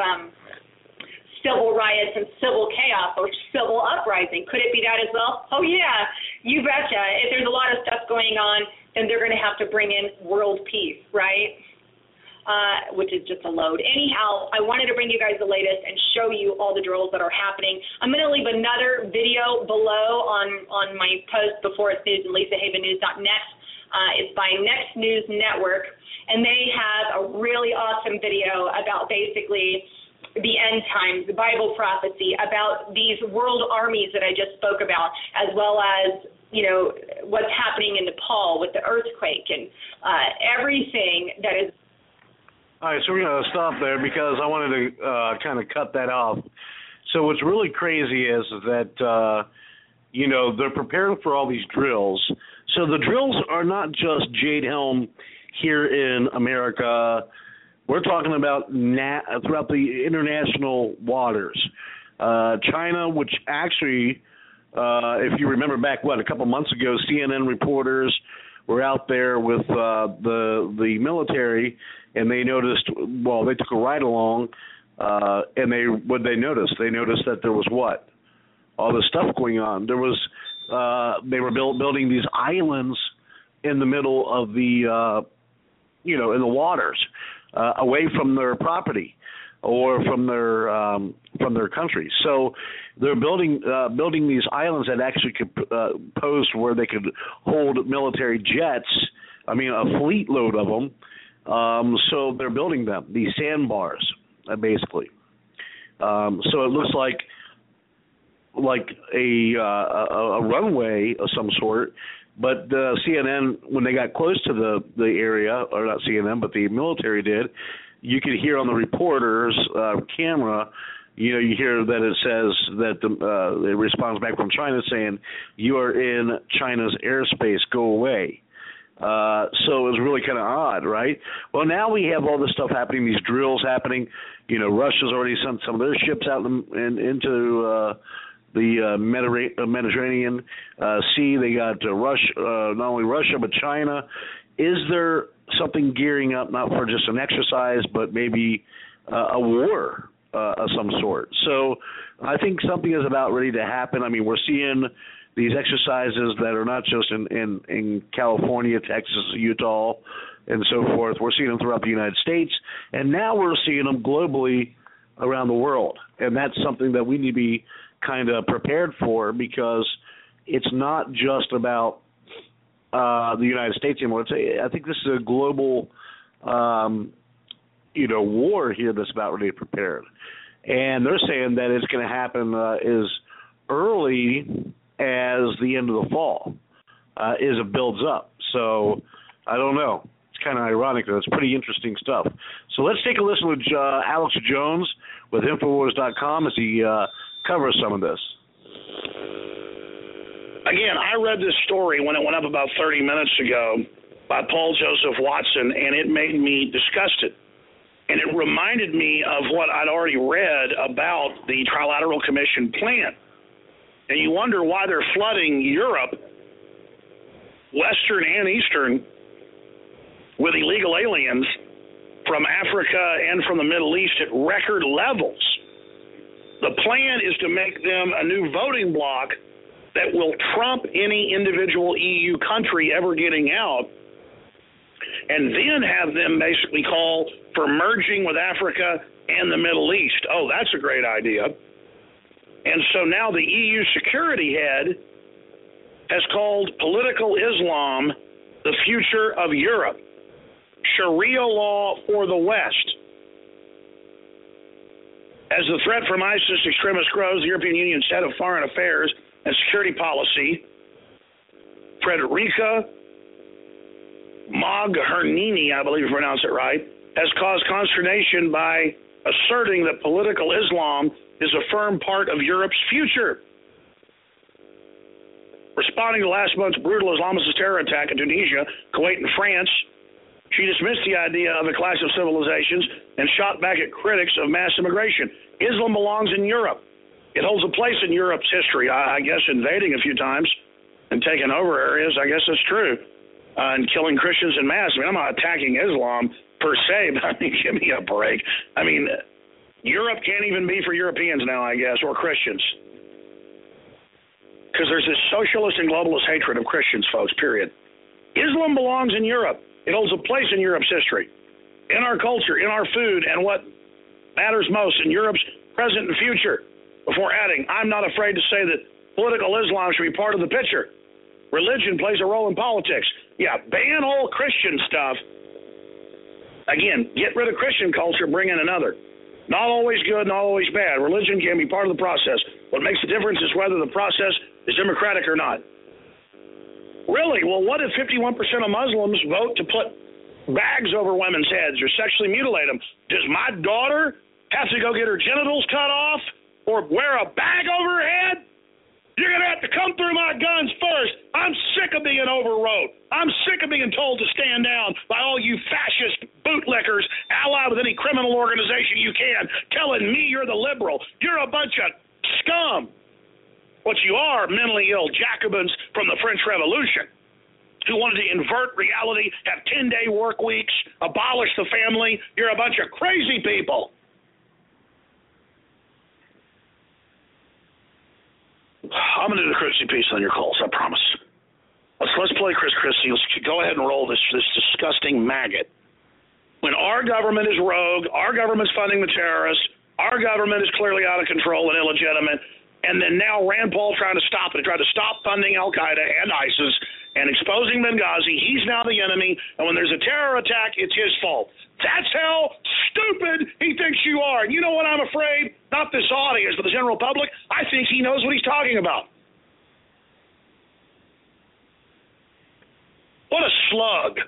civil riots and civil chaos or civil uprising. Could it be that as well? Oh, yeah, you betcha. If there's a lot of stuff going on, then they're going to have to bring in world peace, right? Which is just a load. Anyhow, I wanted to bring you guys the latest and show you all the drills that are happening. I'm going to leave another video below on my post before it's news and LisaHavenNews.net. It's by Next News Network, and they have a really awesome video about basically the end times, the Bible prophecy, about these world armies that I just spoke about, as well as, what's happening in Nepal with the earthquake and everything that is. All right, so we're going to stop there because I wanted to kind of cut that off. So what's really crazy is that, they're preparing for all these drills. So the drills are not just Jade Helm here in America. We're talking about throughout the international waters. China, which actually, if you remember back, a couple months ago, CNN reporters were out there with the military, and they noticed, they took a ride along, and what they noticed? They noticed that there was what? All this stuff going on. There was, they were building these islands in the middle of the, in the waters. Away from their property or from their country. So they're building these islands that actually could pose where they could hold military jets, a fleet load of them. So they're building them, these sandbars, basically. So it looks like like a runway of some sort. But CNN, when they got close to the area, or not CNN, but the military did, you could hear on the reporter's camera, you hear that it says that it responds back from China saying, "You are in China's airspace, go away." So it was really kind of odd, right? Well, now we have all this stuff happening, these drills happening. Russia's already sent some of their ships out into the Mediterranean Sea. They got Russia, not only Russia, but China. Is there something gearing up, not for just an exercise, but maybe a war of some sort? So I think something is about ready to happen. I mean, we're seeing these exercises that are not just in California, Texas, Utah, and so forth. We're seeing them throughout the United States, and now we're seeing them globally around the world. And that's something that we need to be kind of prepared for, because it's not just about the United States anymore. I think this is a global, war here that's about ready to be prepared. And they're saying that it's going to happen as early as the end of the fall, as it builds up. So I don't know. It's kind of ironic, though. It's pretty interesting stuff. So let's take a listen with Alex Jones with Infowars.com as he covers some of this. Again, I read this story when it went up about 30 minutes ago by Paul Joseph Watson, and it made me disgusted. And it reminded me of what I'd already read about the Trilateral Commission plan. And you wonder why they're flooding Europe, Western and Eastern, with illegal aliens from Africa and from the Middle East at record levels. The plan is to make them a new voting bloc that will trump any individual EU country ever getting out, and then have them basically call for merging with Africa and the Middle East. Oh, that's a great idea. And so now the EU security head has called political Islam the future of Europe. Sharia law for the West. As the threat from ISIS extremists grows, the European Union's head of Foreign Affairs and Security Policy, Federica Mogherini, I believe you pronounce it right, has caused consternation by asserting that political Islam is a firm part of Europe's future. Responding to last month's brutal Islamist terror attack in Tunisia, Kuwait, and France, she dismissed the idea of a clash of civilizations and shot back at critics of mass immigration. Islam belongs in Europe. It holds a place in Europe's history. I guess invading a few times and taking over areas, I guess that's true, and killing Christians in mass. I mean, I'm not attacking Islam per se, but I mean, give me a break. I mean, Europe can't even be for Europeans now, I guess, or Christians. Because there's this socialist and globalist hatred of Christians, folks, period. Islam belongs in Europe. It holds a place in Europe's history, in our culture, in our food, and what matters most in Europe's present and future. Before adding, I'm not afraid to say that political Islam should be part of the picture. Religion plays a role in politics. Yeah, ban all Christian stuff. Again, get rid of Christian culture, bring in another. Not always good, not always bad. Religion can be part of the process. What makes the difference is whether the process is democratic or not. Really? Well, what if 51% of Muslims vote to put bags over women's heads or sexually mutilate them? Does my daughter have to go get her genitals cut off or wear a bag over her head? You're going to have to come through my guns first. I'm sick of being overrode. I'm sick of being told to stand down by all you fascist bootlickers allied with any criminal organization you can, telling me you're the liberal. You're a bunch of scum. What you are, mentally ill Jacobins from the French Revolution who wanted to invert reality, have 10-day work weeks, abolish the family. You're a bunch of crazy people. I'm going to do the Christie piece on your calls, I promise. Let's play Chris Christie. Let's go ahead and roll this disgusting maggot. When our government is rogue, our government's funding the terrorists, our government is clearly out of control and illegitimate, and then now Rand Paul trying to stop it, trying to stop funding Al-Qaeda and ISIS, and exposing Benghazi. He's now the enemy, and when there's a terror attack, it's his fault. That's how stupid he thinks you are. And you know what I'm afraid? Not this audience, but the general public. I think he knows what he's talking about. What a slug.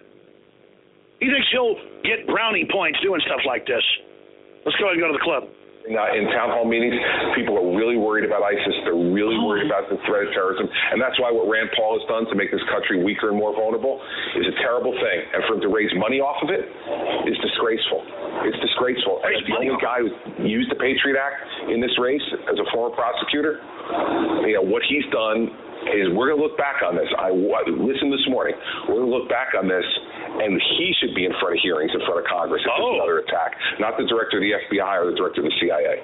He thinks he'll get brownie points doing stuff like this. Let's go ahead and go to the club. In town hall meetings, people are really worried about ISIS. They're really worried about the threat of terrorism. And that's why what Rand Paul has done to make this country weaker and more vulnerable is a terrible thing. And for him to raise money off of it is disgraceful. It's disgraceful. And the only guy who used the Patriot Act in this race as a former prosecutor, what he's done is we're going to look back on this. I listened this morning. We're going to look back on this, and he should be in front of hearings in front of Congress if there's another attack, not the director of the FBI or the director of the CIA.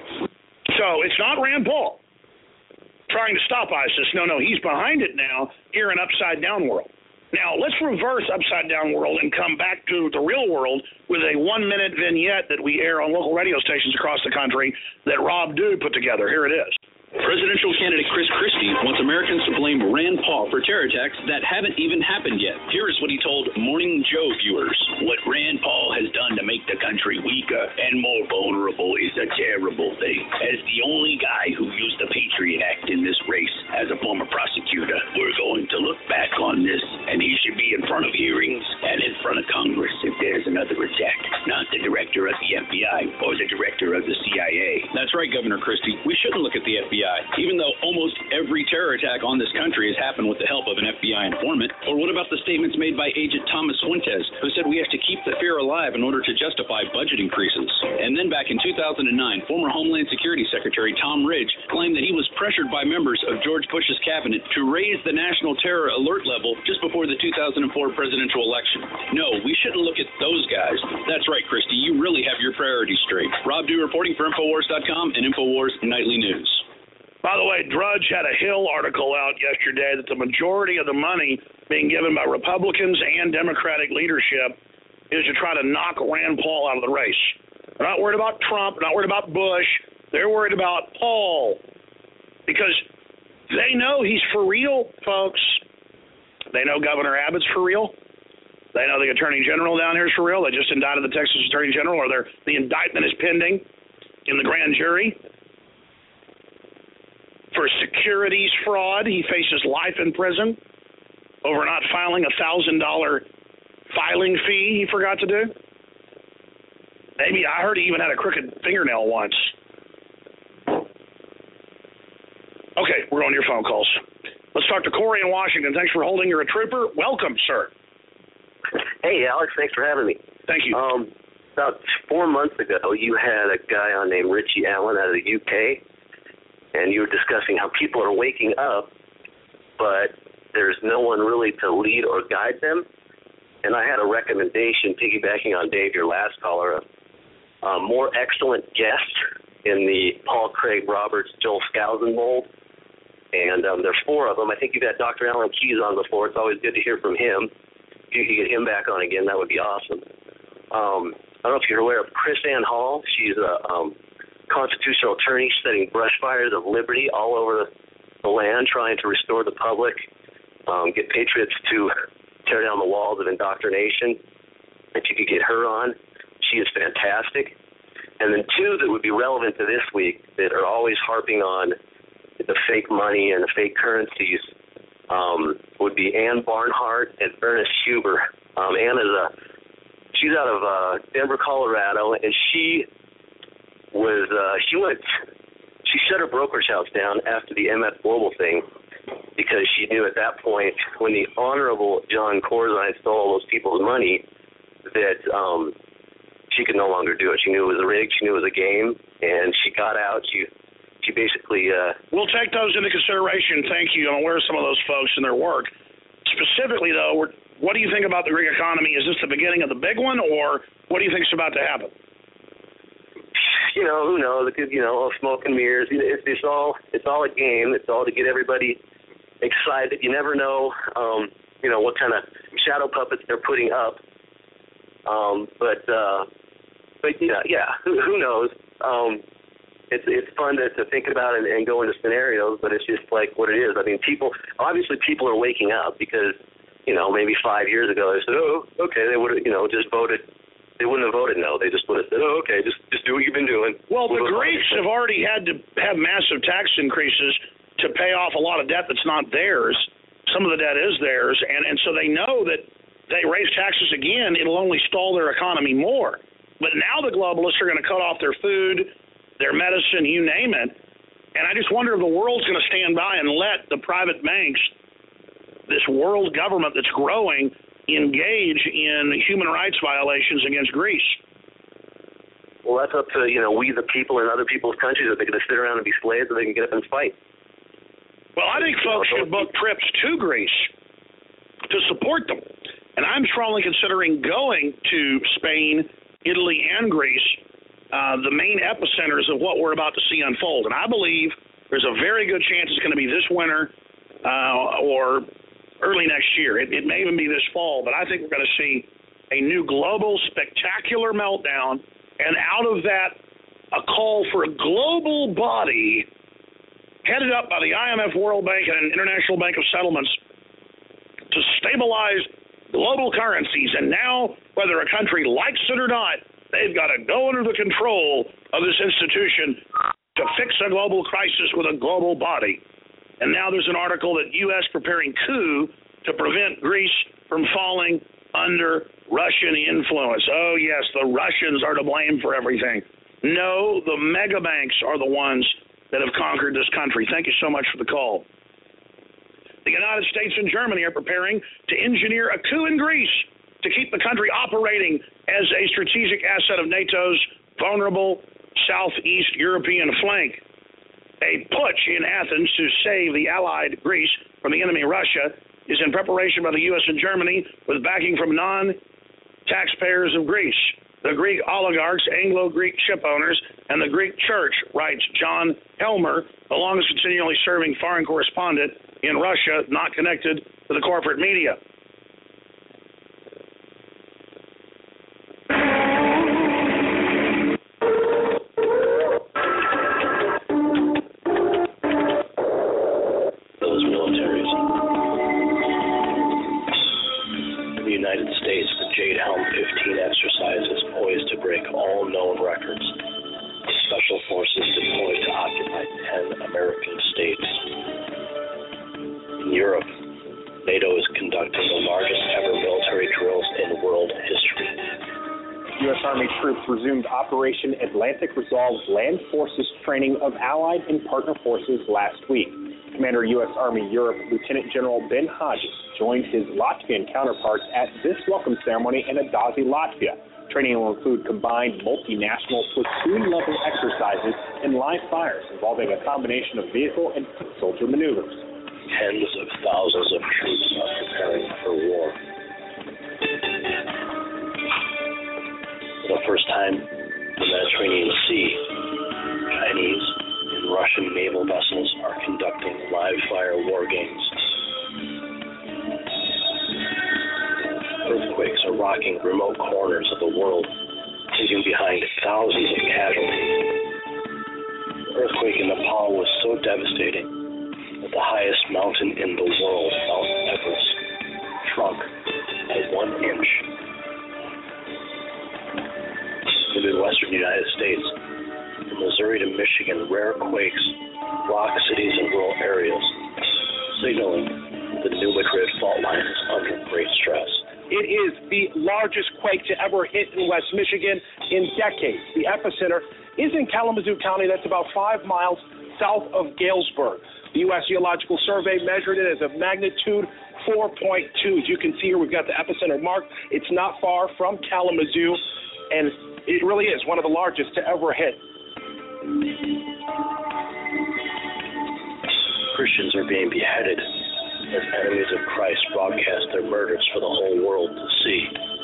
So it's not Rand Paul trying to stop ISIS. No, he's behind it now here in Upside Down World. Now, let's reverse Upside Down World and come back to the real world with a 1-minute vignette that we air on local radio stations across the country that Rob Dew put together. Here it is. Presidential candidate Chris Christie wants Americans to blame Rand Paul for terror attacks that haven't even happened yet. Here is what he told Morning Joe viewers. What Rand Paul has done to make the country weaker and more vulnerable is a terrible thing. As the only guy who used the Patriot Act in this race as a former prosecutor, we're going to look back on this, and he should be in front of hearings and in front of Congress if there's another attack, not the director of the FBI or the director of the CIA. That's right, Governor Christie. We shouldn't look at the FBI. Even though almost every terror attack on this country has happened with the help of an FBI informant. Or what about the statements made by Agent Thomas Fuentes, who said we have to keep the fear alive in order to justify budget increases? And then back in 2009, former Homeland Security Secretary Tom Ridge claimed that he was pressured by members of George Bush's cabinet to raise the national terror alert level just before the 2004 presidential election. No, we shouldn't look at those guys. That's right, Christie, you really have your priorities straight. Rob Dew reporting for Infowars.com and Infowars Nightly News. By the way, Drudge had a Hill article out yesterday that the majority of the money being given by Republicans and Democratic leadership is to try to knock Rand Paul out of the race. They're not worried about Trump, not worried about Bush. They're worried about Paul because they know he's for real, folks. They know Governor Abbott's for real. They know the Attorney General down here is for real. They just indicted the Texas Attorney General, or the indictment is pending in the grand jury. For securities fraud, he faces life in prison over not filing a $1,000 filing fee he forgot to do. Maybe I heard he even had a crooked fingernail once. Okay, we're on your phone calls. Let's talk to Corey in Washington. Thanks for holding. You're a trooper. Welcome, sir. Hey, Alex. Thanks for having me. Thank you. About 4 months ago, you had a guy named Richie Allen out of the UK, and you were discussing how people are waking up, but there's no one really to lead or guide them. And I had a recommendation, piggybacking on Dave, your last caller, a more excellent guest in the Paul Craig Roberts, Joel Skousen mold. And there's 4 of them. I think you've had Dr. Alan Keyes on before. It's always good to hear from him. If you could get him back on again, that would be awesome. I don't know if you're aware of Chris Ann Hall. She's a constitutional attorney studying brush fires of liberty all over the land, trying to restore the public, get patriots to tear down the walls of indoctrination. If you could get her on, she is fantastic. And then 2 that would be relevant to this week that are always harping on the fake money and the fake currencies would be Ann Barnhart and Ernest Huber. Ann is she's out of Denver, Colorado, and she shut her brokerage house down after the MF Global thing because she knew at that point when the Honorable John Corzine stole all those people's money that she could no longer do it. She knew it was rigged. She knew it was a game, and she got out. She basically... We'll take those into consideration. Thank you. I'm aware of some of those folks and their work. Specifically, though, what do you think about the gig economy? Is this the beginning of the big one, or what do you think is about to happen? Who knows? Smoke and mirrors. It's all a game. It's all to get everybody excited. You never know, what kind of shadow puppets they're putting up. But yeah, who knows? It's fun to think about and go into scenarios, but it's just like what it is. I mean, people are waking up because maybe 5 years ago, they said, oh, okay, they would have, just voted. They wouldn't have voted no. They just would have said, oh, okay, just do what you've been doing. Well, the Greeks have already had to have massive tax increases to pay off a lot of debt that's not theirs. Some of the debt is theirs, and so they know that they raise taxes again, it'll only stall their economy more. But now the globalists are going to cut off their food, their medicine, you name it. And I just wonder if the world's going to stand by and let the private banks, this world government that's growing, engage in human rights violations against Greece. Well, that's up to, we the people in other people's countries. Are they going to sit around and be slaves, or they can get up and fight? Well, I think folks should book trips to Greece to support them. And I'm strongly considering going to Spain, Italy, and Greece, the main epicenters of what we're about to see unfold. And I believe there's a very good chance it's going to be this winter or early next year. It may even be this fall, but I think we're going to see a new global spectacular meltdown, and out of that, a call for a global body headed up by the IMF, World Bank, and International Bank of Settlements to stabilize global currencies. And now, whether a country likes it or not, they've got to go under the control of this institution to fix a global crisis with a global body. And now there's an article that U.S. preparing coup to prevent Greece from falling under Russian influence. Oh, yes, the Russians are to blame for everything. No, the mega banks are the ones that have conquered this country. Thank you so much for the call. The United States and Germany are preparing to engineer a coup in Greece to keep the country operating as a strategic asset of NATO's vulnerable southeast European flank. A putsch in Athens to save the allied Greece from the enemy Russia is in preparation by the U.S. and Germany with backing from non-taxpayers of Greece. The Greek oligarchs, Anglo-Greek ship owners, and the Greek church, writes John Helmer, the longest continually serving foreign correspondent in Russia, not connected to the corporate media. Those militaries. In the United States, the Jade Helm 15 exercise is poised to break all known records. Special forces deployed to occupy 10 American states. In Europe, NATO is conducting the largest ever military drills in world history. U.S. Army troops resumed Operation Atlantic Resolve's land forces training of allied and partner forces last week. Commander U.S. Army Europe Lieutenant General Ben Hodges joined his Latvian counterparts at this welcome ceremony in Adazi, Latvia. Training will include combined multinational platoon-level exercises and live fires involving a combination of vehicle and foot soldier maneuvers. Tens of thousands of troops are preparing for war. For the first time in the Mediterranean Sea, Chinese and Russian naval vessels are conducting live-fire war games. Earthquakes are rocking remote corners of the world, leaving behind thousands of casualties. The earthquake in Nepal was so devastating that the highest mountain in the world, Mount Everest, shrunk by 1 inch. In the Midwestern United States, from Missouri to Michigan, rare quakes rock cities and rural areas, signaling the New Madrid fault line is under great stress. It is the largest quake to ever hit in West Michigan in decades. The epicenter is in Kalamazoo County. That's about 5 miles south of Galesburg. The U.S. Geological Survey measured it as a magnitude 4.2. As you can see here, we've got the epicenter marked. It's not far from Kalamazoo, and it really is one of the largest to ever hit. Christians are being beheaded as enemies of Christ broadcast their murders for the whole world to see.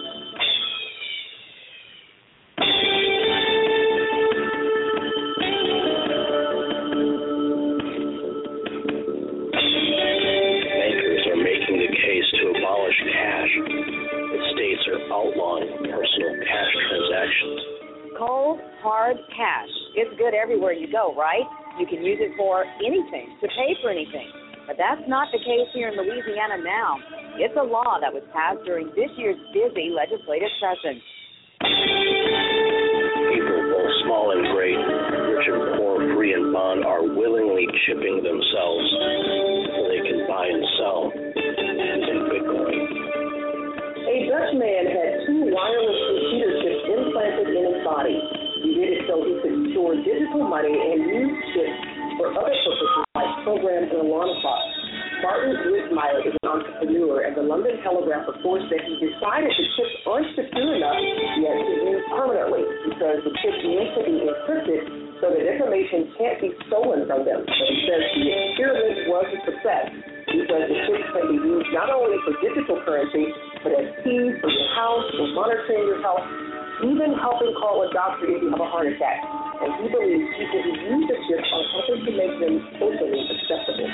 Bankers are making the case to abolish cash, but states are outlawing personal cash transactions. Cold, hard cash. It's good everywhere you go, right? You can use it for anything, to pay for anything. But that's not the case here in Louisiana now. It's a law that was passed during this year's busy legislative session. People, both small and great, rich and poor, free and bond, are willingly chipping themselves so they can buy and sell using Bitcoin. A Dutch man had 2 wireless computer chips implanted in his body. He did it so he could store digital money and use chips for other purposes like programs and alarm clocks. Martin Wismeyer is an entrepreneur, and the London Telegraph reports that he decided the chips aren't secure enough yet to use permanently because the chips need to be encrypted so that information can't be stolen from them. But he says the experiment was a success. He says the chips can be used not only for digital currency, but as keys for your house, for monitoring your health, even helping call a doctor if you have a heart attack. And he believes people who use the chips are helping to make them socially acceptable.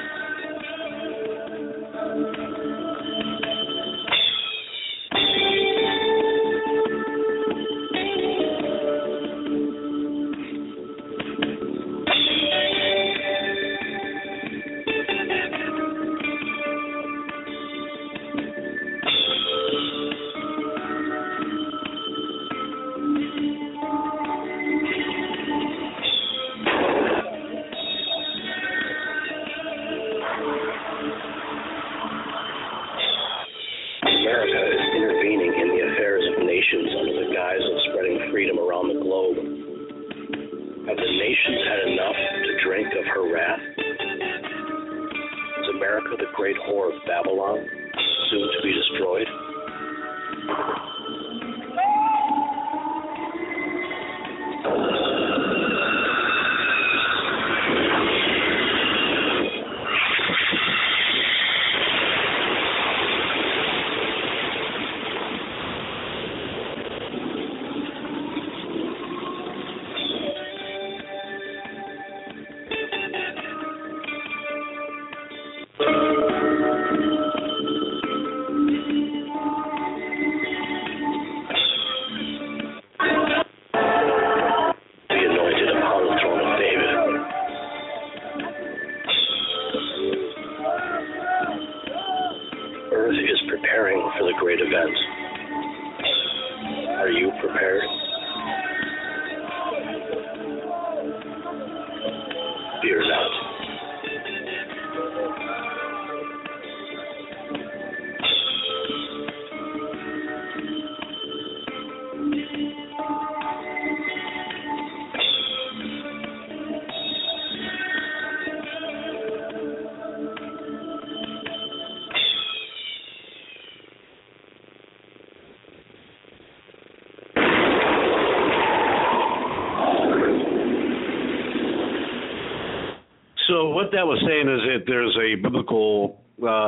So what that was saying is that there's a biblical,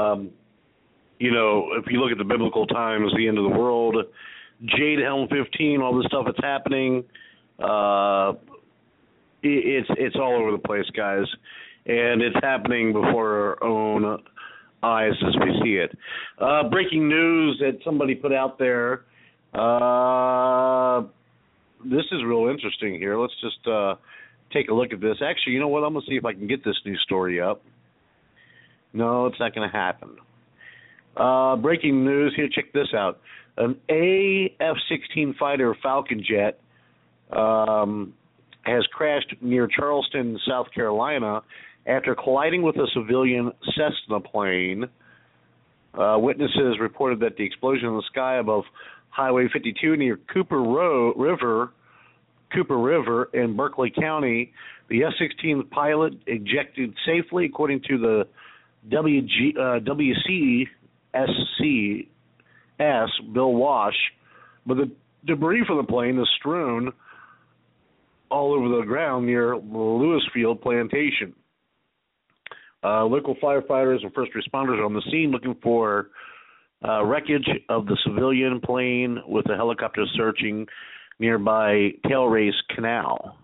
if you look at the biblical times, the end of the world, Jade Helm 15, all this stuff that's happening, it's all over the place, guys, and it's happening before our own eyes as we see it. Breaking news that somebody put out there. This is real interesting here. Let's just take a look at this. Actually, you know what? I'm going to see if I can get this news story up. No, it's not going to happen. Breaking news here. Check this out. An AF-16 fighter Falcon jet has crashed near Charleston, South Carolina, after colliding with a civilian Cessna plane. Witnesses reported that the explosion in the sky above Highway 52 near Cooper River in Berkeley County, the F-16 pilot ejected safely, according to the WCSC Bill Wash, but the debris from the plane is strewn all over the ground near Lewisfield Plantation. Local firefighters and first responders are on the scene looking for wreckage of the civilian plane, with the helicopter searching nearby Tailrace Canal.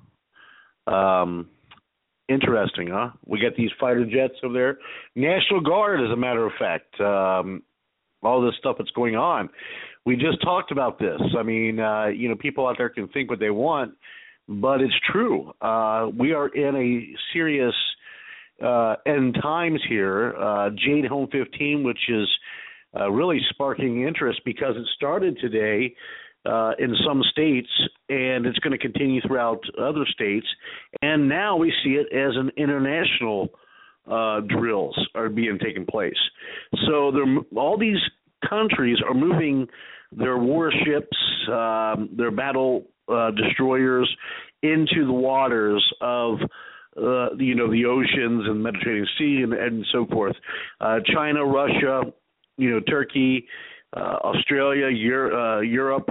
Interesting, huh? We got these fighter jets over there. National Guard, as a matter of fact. All this stuff that's going on. We just talked about this. I mean, people out there can think what they want, but it's true. We are in a serious end times here. Jade Helm 15, which is really sparking interest because it started today in some states, and it's going to continue throughout other states. And now we see it as an international drills are being taken place. So all these countries are moving their warships, their battle destroyers into the waters of the oceans and Mediterranean Sea and so forth. China, Russia, Turkey, Australia, Europe,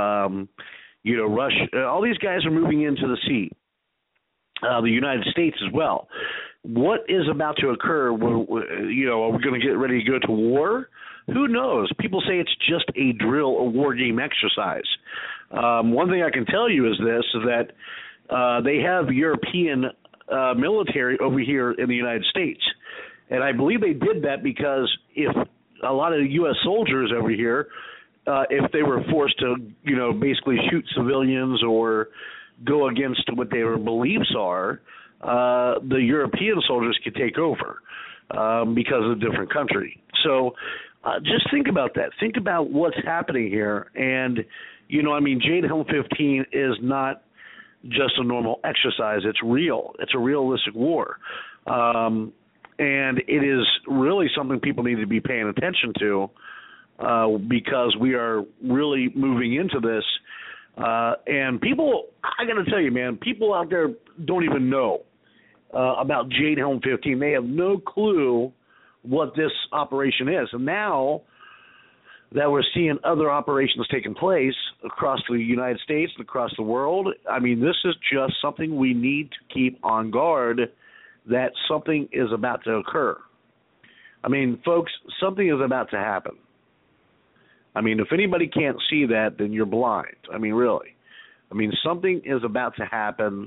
Russia. All these guys are moving into the sea. The United States as well. What is about to occur? Are we going to get ready to go to war? Who knows? People say it's just a drill, a war game exercise. One thing I can tell you is that they have European military over here in the United States. And I believe they did that because if a lot of U.S. soldiers over here, if they were forced to, basically shoot civilians or go against what their beliefs are, the European soldiers could take over because of a different country. So just think about that. Think about what's happening here. And, Jade Helm 15 is not just a normal exercise. It's real. It's a realistic war. And it is really something people need to be paying attention to because we are really moving into this. And people, I got to tell you, man, people out there don't even know about Jade Helm 15. They have no clue what this operation is. And now that we're seeing other operations taking place across the United States and across the world, this is just something we need to keep on guard that something is about to occur. Folks, something is about to happen. If anybody can't see that, then you're blind. Really. Something is about to happen.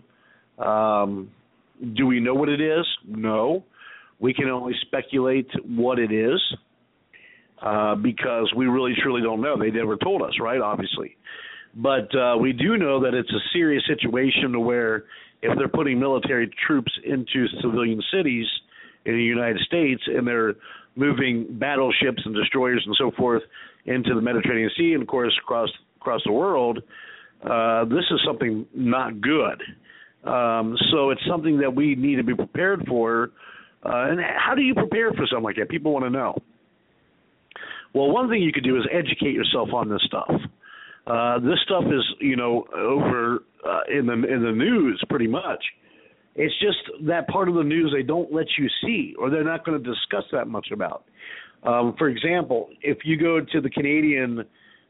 Do we know what it is? No. We can only speculate what it is because we really truly don't know. They never told us, right, obviously. But we do know that it's a serious situation where if they're putting military troops into civilian cities in the United States and they're moving battleships and destroyers and so forth into the Mediterranean Sea and, of course, across the world, this is something not good. So it's something that we need to be prepared for. And how do you prepare for something like that? People want to know. Well, one thing you could do is educate yourself on this stuff. This stuff is, over in the news pretty much. It's just that part of the news they don't let you see, or they're not going to discuss that much about. For example, if you go to the Canadian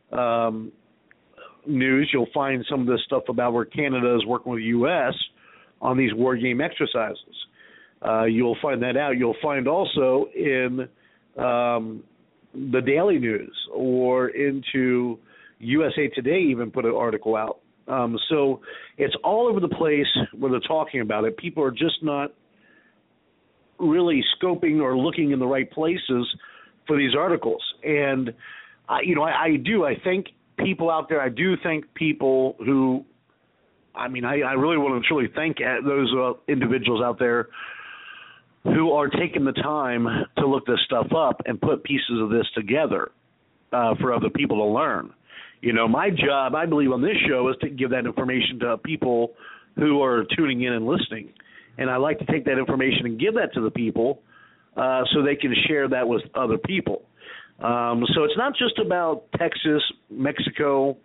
news, you'll find some of this stuff about where Canada is working with the U.S. on these war game exercises. You'll find that out. You'll find also in the Daily News or into USA Today even put an article out. So it's all over the place where they're talking about it. People are just not really scoping or looking in the right places for these articles. And, I thank people out there. I do thank people who, I really want to truly thank those individuals out there who are taking the time to look this stuff up and put pieces of this together for other people to learn. My job, I believe, on this show is to give that information to people who are tuning in and listening. And I like to take that information and give that to the people so they can share that with other people. So it's not just about Texas, Mexico,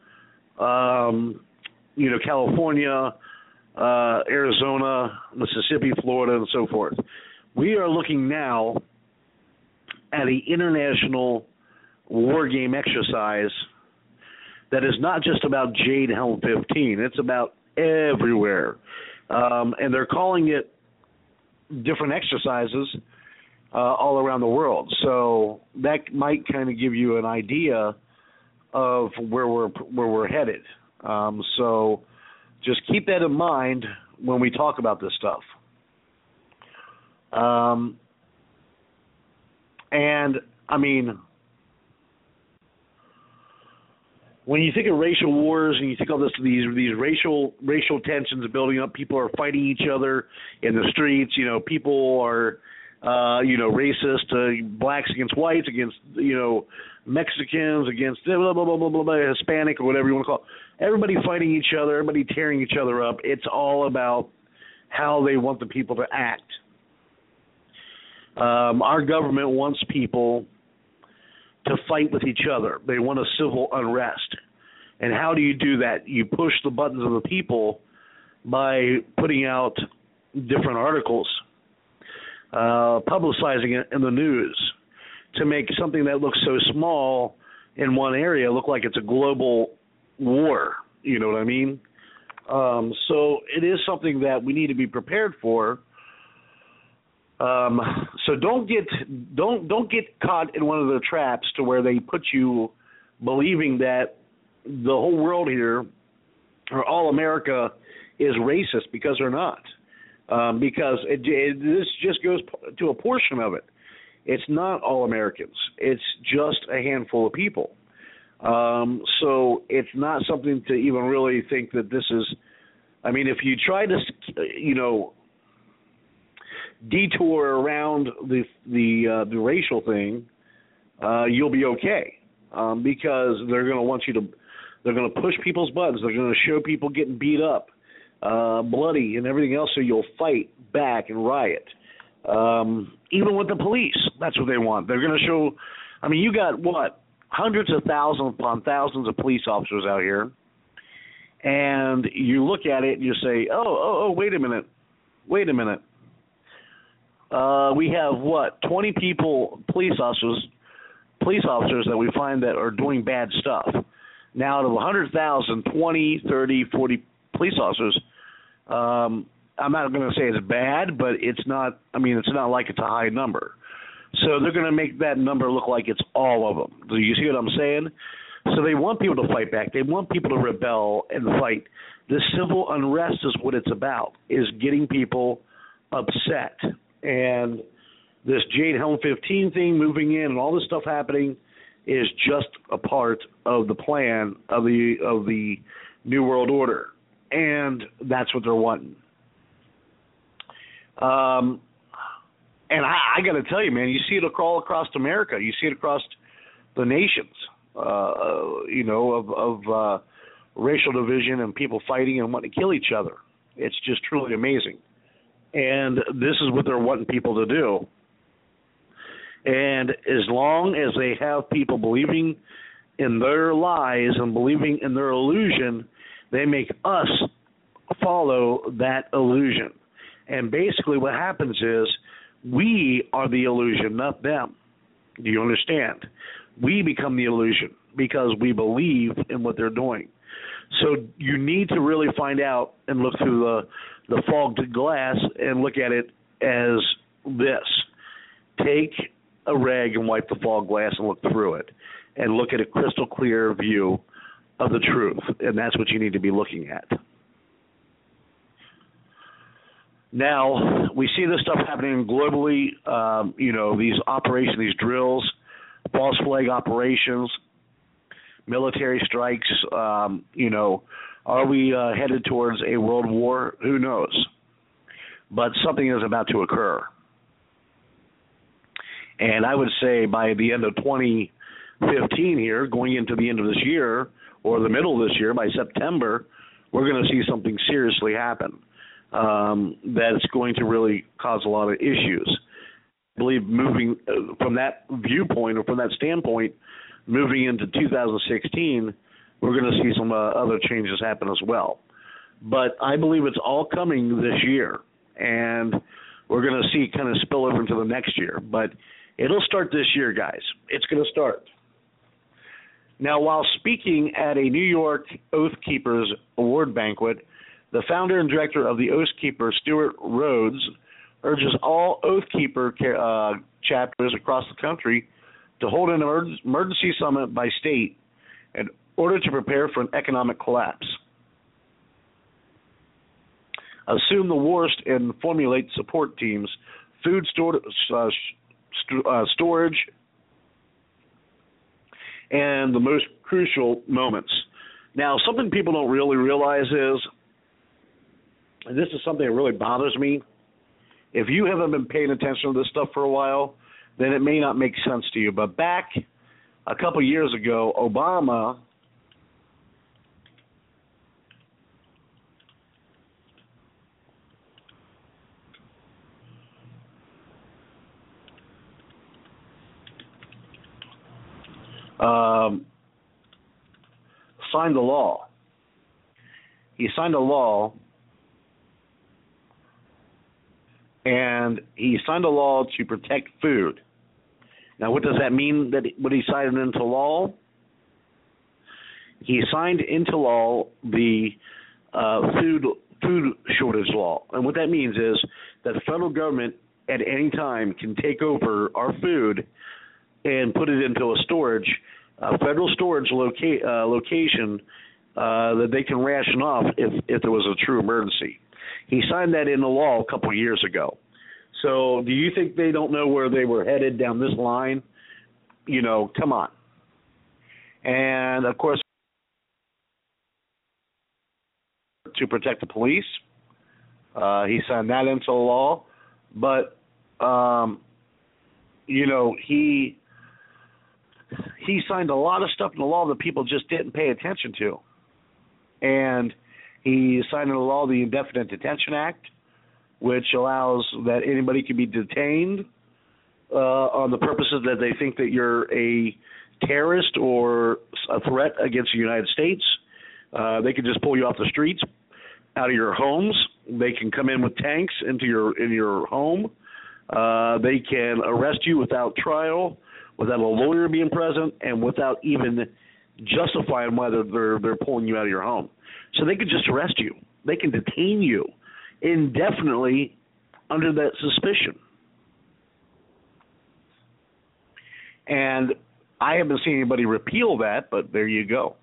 California, Arizona, Mississippi, Florida, and so forth. We are looking now at an international war game exercise that is not just about Jade Helm 15. It's about everywhere. And they're calling it different exercises all around the world. So that might kind of give you an idea of where we're headed. So just keep that in mind when we talk about this stuff. When you think of racial wars and you think of these racial tensions building up, people are fighting each other in the streets. People are racist, blacks against whites, against Mexicans against blah, blah, blah, blah, blah, blah, Hispanic or whatever you want to call it. Everybody fighting each other, everybody tearing each other up. It's all about how they want the people to act. Our government wants people to fight with each other. They want a civil unrest. And how do you do that? You push the buttons of the people by putting out different articles, publicizing it in the news to make something that looks so small in one area look like it's a global war. You know what I mean? So it is something that we need to be prepared for. So don't get caught in one of the traps to where they put you believing that the whole world here or all America is racist, because they're not. Because this just goes to a portion of it. It's not all Americans. It's just a handful of people. So it's not something to even really think that this is. I mean, if you try to, detour around the racial thing, you'll be okay, because they're going to want you to. They're going to push people's buttons. They're going to show people getting beat up, bloody, and everything else, so you'll fight back and riot. Even with the police, that's what they want. They're going to show. I mean, you got hundreds of thousands upon thousands of police officers out here, and you look at it and you say, "Oh, wait a minute. We have 20 police officers that we find that are doing bad stuff. Now, out of 100,000, 20, 30, 40 police officers, I'm not going to say it's bad, but it's not. I mean, it's not like it's a high number. So they're going to make that number look like it's all of them. Do you see what I'm saying? So they want people to fight back. They want people to rebel and fight. This civil unrest is what it's about, is getting people upset. And this Jade Helm 15 thing moving in and all this stuff happening is just a part of the plan of the New World Order. And that's what they're wanting. And I got to tell you, man, you see it all across America. You see it across the nations, of racial division and people fighting and wanting to kill each other. It's just truly amazing. And this is what they're wanting people to do. And as long as they have people believing in their lies and believing in their illusion, they make us follow that illusion. And basically what happens is we are the illusion, not them. Do you understand? We become the illusion because we believe in what they're doing. So you need to really find out and look through the fogged glass and look at it as this. Take a rag and wipe the fogged glass and look through it and look at a crystal clear view of the truth. And that's what you need to be looking at. Now, we see this stuff happening globally, these operations, these drills, false flag operations, military strikes, are we headed towards a world war? Who knows? But something is about to occur. And I would say by the end of 2015 here, going into the end of this year, or the middle of this year, by September, we're going to see something seriously happen. That's going to really cause a lot of issues. I believe moving from that viewpoint or from that standpoint, moving into 2016, we're going to see some other changes happen as well. But I believe it's all coming this year, and we're going to see kind of spill over into the next year. But it'll start this year, guys. It's going to start. Now, while speaking at a New York Oath Keepers Award banquet, the founder and director of the Oath Keeper, Stuart Rhodes, urges all Oath Keeper chapters across the country to hold an emergency summit by state in order to prepare for an economic collapse. Assume the worst and formulate support teams, food storage, and the most crucial moments. Now, something people don't really realize is, and this is something that really bothers me, if you haven't been paying attention to this stuff for a while, then it may not make sense to you. But back a couple years ago, Obama signed a law. He signed a law, and he signed a law to protect food. Now, what does that mean, that what he signed into law? He signed into law the food shortage law. And what that means is that the federal government at any time can take over our food and put it into a federal storage location that they can ration off if there was a true emergency. He signed that into law a couple of years ago. So do you think they don't know where they were headed down this line? You know, come on. And, of course, to protect the police, he signed that into law. But, you know, he signed a lot of stuff in the law that people just didn't pay attention to. And he signed into law the Indefinite Detention Act, which allows that anybody can be detained on the purposes that they think that you're a terrorist or a threat against the United States. They can just pull you off the streets, out of your homes. They can come in with tanks into your home. They can arrest you without trial, without a lawyer being present, and without even justifying why they're pulling you out of your home. So they could just arrest you. They can detain you indefinitely under that suspicion. And I haven't seen anybody repeal that, but there you go.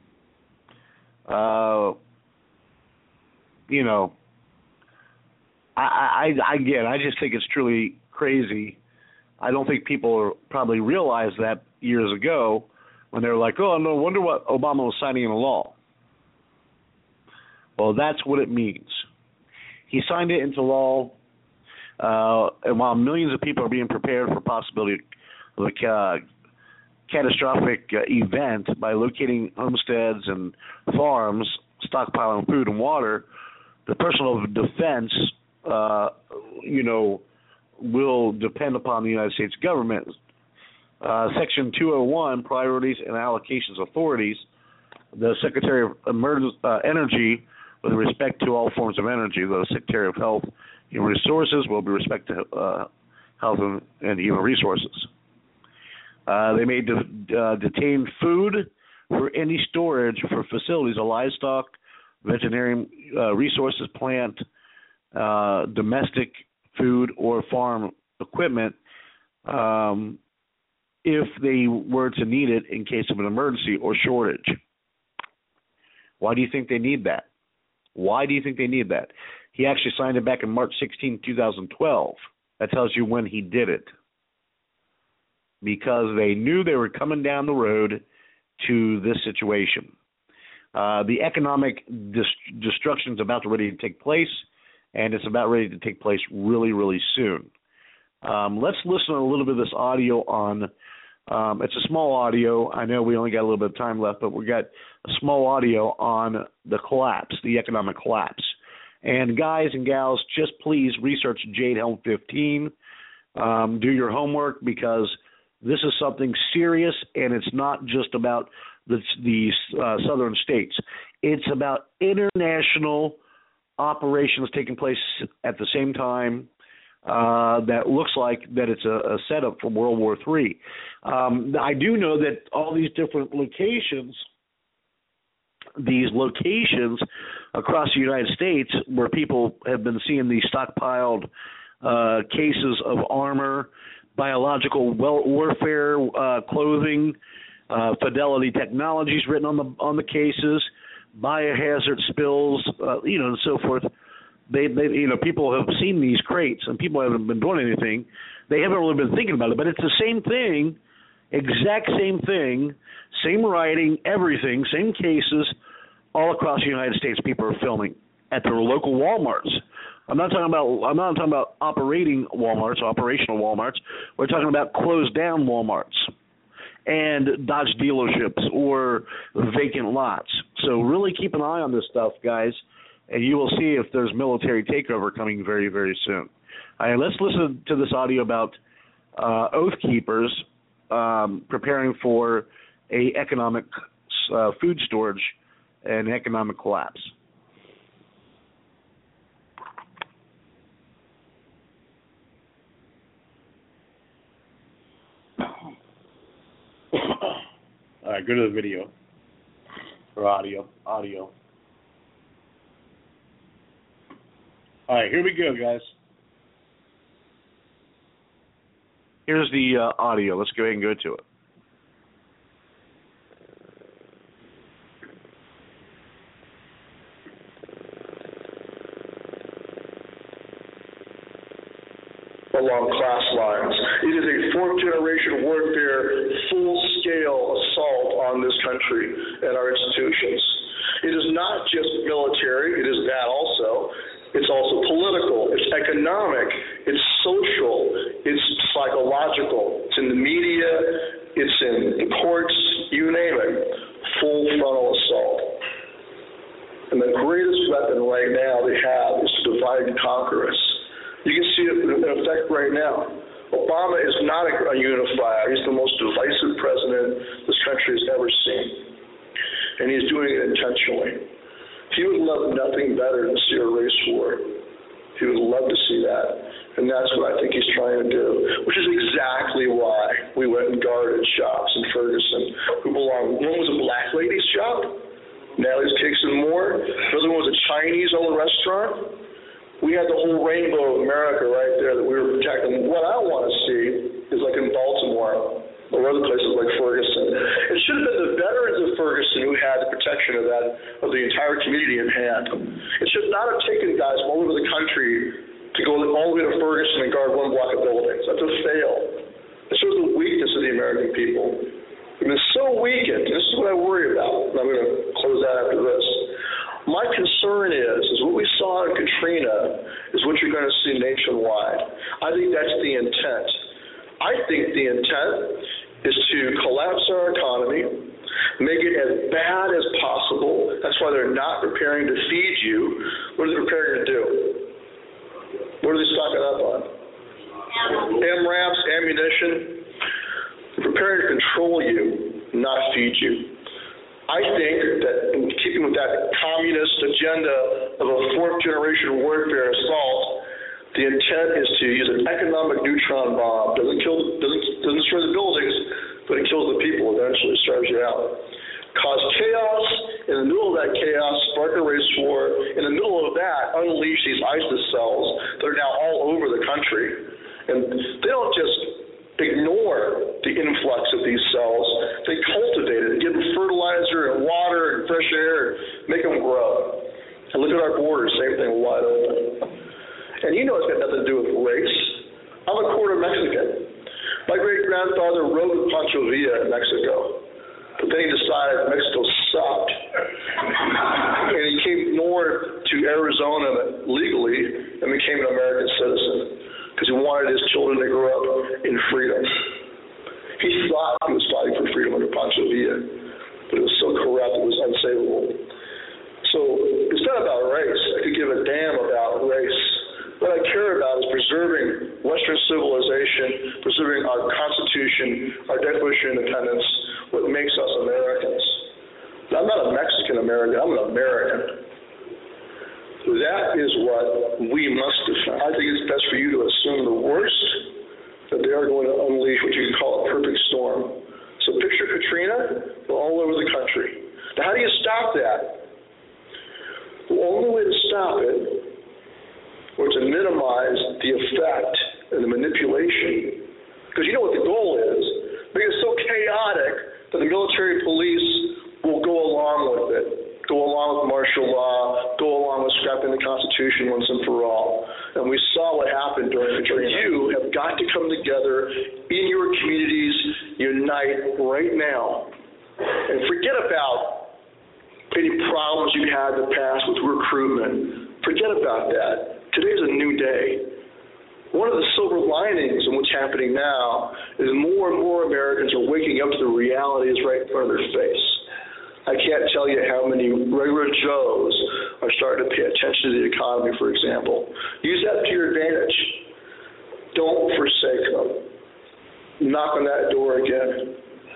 You know, I just think it's truly crazy. I don't think people probably realized that years ago when they were like, oh, no wonder what Obama was signing into law. Well, that's what it means. He signed it into law, and while millions of people are being prepared for possibility of a catastrophic event by locating homesteads and farms, stockpiling food and water, the personal defense, will depend upon the United States government. Section 201, Priorities and Allocations Authorities, the Secretary of Energy, with respect to all forms of energy, the Secretary of Health and Human Resources will be respect to health and human resources. They may detain food for any storage for facilities of livestock, veterinarian resources, plant, domestic food, or farm equipment if they were to need it in case of an emergency or shortage. Why do you think they need that? Why do you think they need that? He actually signed it back in March 16, 2012. That tells you when he did it. Because they knew they were coming down the road to this situation. The economic destruction is about ready to take place, and it's about ready to take place really, really soon. Let's listen to a little bit of this audio on, it's a small audio. I know we only got a little bit of time left, but we got a small audio on the collapse, the economic collapse. And guys and gals, just please research Jade Helm 15. Do your homework, because this is something serious, and it's not just about the southern states. It's about international operations taking place at the same time that looks like that it's a setup for World War III. I do know that all these different locations, across the United States where people have been seeing these stockpiled cases of armor, biological warfare clothing, Fidelity Technologies written on the cases, biohazard spills, and so forth. They people have seen these crates, and people haven't been doing anything. They haven't really been thinking about it, but it's the same thing, exact same thing, same writing, everything, same cases, all across the United States. People are filming at their local Walmarts. I'm not talking about operational Walmarts. We're talking about closed down Walmarts. and Dodge dealerships or vacant lots. So really keep an eye on this stuff, guys, and you will see if there's military takeover coming very, very soon. All right, let's listen to this audio about Oath Keepers preparing for a economic food storage and economic collapse. All right, go to the video or audio. All right, here we go, guys. Here's the audio. Let's go ahead and go to it. Along class lines. It is a fourth-generation warfare, full-scale assault on this country and our institutions. It is not just military, it is that also. It's also political, it's economic, it's social, it's psychological, it's in the media, it's in the courts, you name it. Full frontal assault. And the greatest weapon right now they have is to divide and conquer us. You can see it in effect right now. Obama is not a unifier. He's the most divisive president this country has ever seen. And he's doing it intentionally. He would love nothing better than to see a race war. He would love to see that. And that's what I think he's trying to do, which is exactly why we went and guarded shops in Ferguson who belong. One was a black lady's shop, Natalie's Cakes and More. Another one was a Chinese-owned restaurant. We had the whole rainbow of America right there that we were protecting. What I want to see is like in Baltimore or other places like Ferguson. It should have been the veterans of Ferguson who had the protection of the entire community in hand. It should not have taken guys from all over the country to go all the way to Ferguson and guard one block of buildings. That's a fail. It shows the weakness of the American people. We've been so weakened. This is what I worry about. And I'm going to close that after this. My concern is what we saw in Katrina is what you're going to see nationwide. I think that's the intent. I think the intent is to collapse our economy, make it as bad as possible. That's why they're not preparing to feed you. What are they preparing to do? What are they stocking up on? MRAPs, ammunition. They're preparing to control you, not feed you. I think that in keeping with that communist agenda of a fourth-generation warfare assault, the intent is to use an economic neutron bomb. Doesn't destroy the buildings, but it kills the people eventually, starves you out. Cause chaos. In the middle of that chaos, spark a race war. In the middle of that, unleash these ISIS cells that are now all over the country. And they don't just ignore the influx of these cells. They cultivate it, give them fertilizer and water and fresh air, and make them grow. And look at our borders, same thing, wide open. And you know it's got nothing to do with race. I'm a quarter Mexican. My great-grandfather rode with Pancho Villa in Mexico. But then he decided Mexico sucked. And he came north to Arizona legally and became an American citizen, because he wanted his children to grow up in freedom. He thought he was fighting for freedom under Pancho Villa, but it was so corrupt it was unsavable. So it's not about race. I could give a damn about race. What I care about is preserving Western civilization, preserving our Constitution, our Declaration of Independence, what makes us Americans. Now, I'm not a Mexican American, I'm an American. That is what we must defend. I think it's best for you to assume the worst, that they are going to unleash what you can call a perfect storm. So picture Katrina all over the country. Now, how do you stop that? The only way to stop it, or to minimize the effect and the manipulation, because you know what the goal is, make it so chaotic that the military police will go along with it. Go along with martial law, go along with scrapping the Constitution once and for all. And we saw what happened during Katrina. You have got to come together in your communities, unite right now, and forget about any problems you had in the past with recruitment. Forget about that. Today's a new day. One of the silver linings in what's happening now is more and more Americans are waking up to the realities right in front of their face. I can't tell you how many regular Joes are starting to pay attention to the economy, for example. Use that to your advantage. Don't forsake them. Knock on that door again.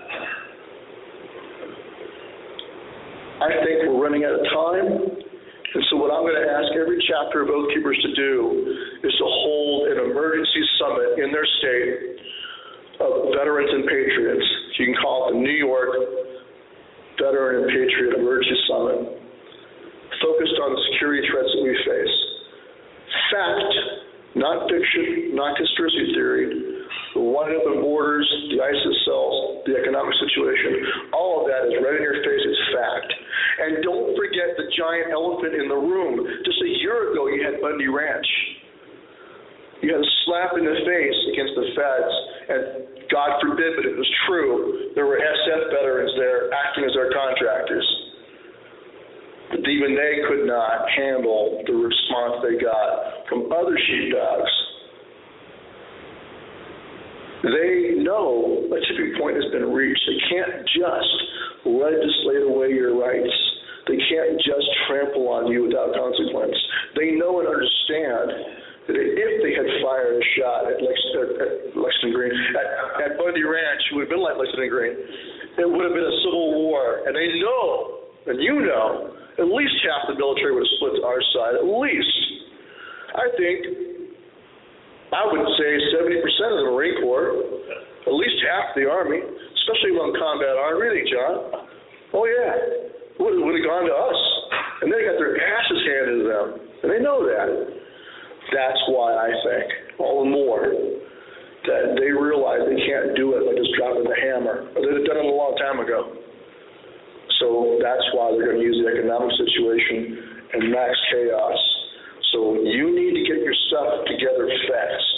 I think we're running out of time. And so what I'm going to ask every chapter of Oath Keepers to do is to hold an emergency summit in their state of veterans and patriots. You can call it the New York Veteran and Patriot Emergency Summit, focused on the security threats that we face. Fact, not fiction, not conspiracy theory. The wide open borders, the ISIS cells, the economic situation, all of that is right in your face. It's fact. And don't forget the giant elephant in the room. Just a year ago, you had Bundy Ranch. You had a slap in the face against the feds, and God forbid, but it was true. There were SF veterans there acting as our contractors. But even they could not handle the response they got from other sheepdogs. They know a tipping point has been reached. They can't just legislate away your rights. They can't just trample on you without consequence. They know and understand that if they had fired a shot at Lexington Green, at Bundy Ranch, it would have been like Lexington Green. It would have been a civil war. And they know, and you know, at least half the military would have split to our side, at least. I think, I would say 70% of the Marine Corps, at least half the Army, especially among combat army, really, John. Oh, yeah. Would have gone to us. And they got their asses handed to them. And they know that. That's why I think, all the more, that they realize they can't do it by just dropping the hammer. Or they'd have done it a long time ago. So that's why they're going to use the economic situation and max chaos. So you need to get your stuff together fast.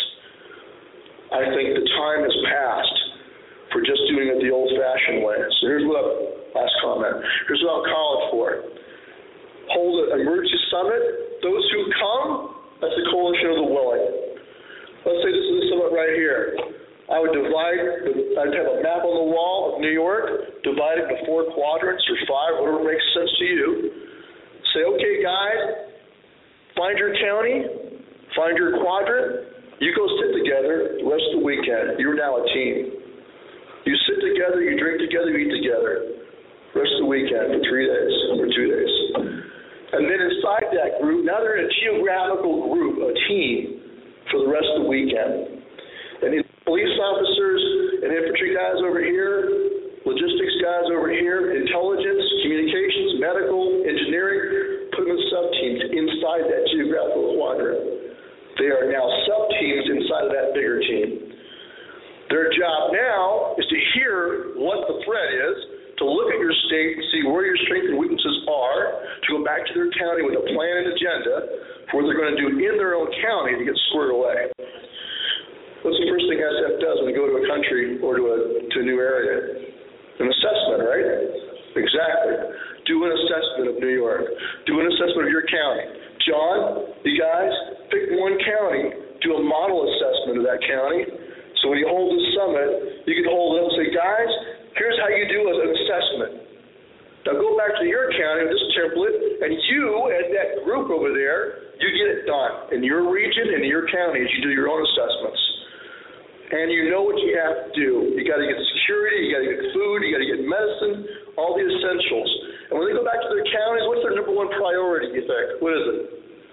I think the time has passed for just doing it the old-fashioned way. So here's what last comment. Here's what I'll call it for. Hold an emergency summit. Those who come, that's the coalition of the willing. Let's say this is the summit right here. I'd have a map on the wall of New York, divide it into 4 quadrants or 5, whatever makes sense to you. Say, okay, guys, find your county, find your quadrant. You go sit together the rest of the weekend. You're now a team. You sit together, you drink together, you eat together. The rest of the weekend for 3 days or 2 days. And then inside that group, now they're in a geographical group, a team, for the rest of the weekend. And these police officers and infantry guys over here, logistics guys over here, intelligence, communications, medical, engineering, put them in sub-teams inside that geographical quadrant. They are now sub-teams inside of that bigger team. Their job now is to hear what the threat is, to look at your state and see where your strengths and weaknesses are, to go back to their county with a plan and agenda for what they're going to do in their own county to get squared away. What's the first thing SF does when they go to a country or to a new area? An assessment, right? Exactly. Do an assessment of New York. Do an assessment of your county. John, you guys, pick one county, do a model assessment of that county. So when you hold this summit, you can hold it up and say, guys, here's how you do an assessment. Now go back to your county with this template, and you and that group over there, you get it done in your region and in your county as you do your own assessments. And you know what you have to do. You got to get security, you got to get food, you got to get medicine, all the essentials. And when they go back to their counties, what's their number one priority, you think? What is it?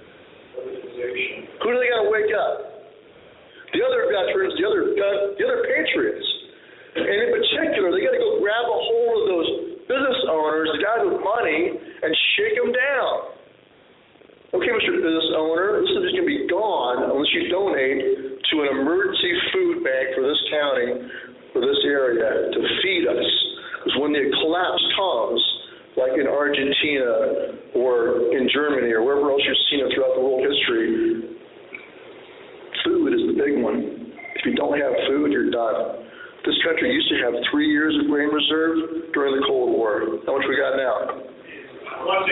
Who do they got to wake up? The other veterans, the other patriots. And in particular, they got to go grab a hold of those business owners, the guys with money, and shake them down. Okay, Mr. Business Owner, this is just going to be gone unless you donate to an emergency food bank for this county, for this area, to feed us. Because when the collapse comes, like in Argentina or in Germany or wherever else you've seen it throughout the world history, food is the big one. If you don't have food, you're done. This country used to have 3 years of grain reserve during the Cold War. How much we got now?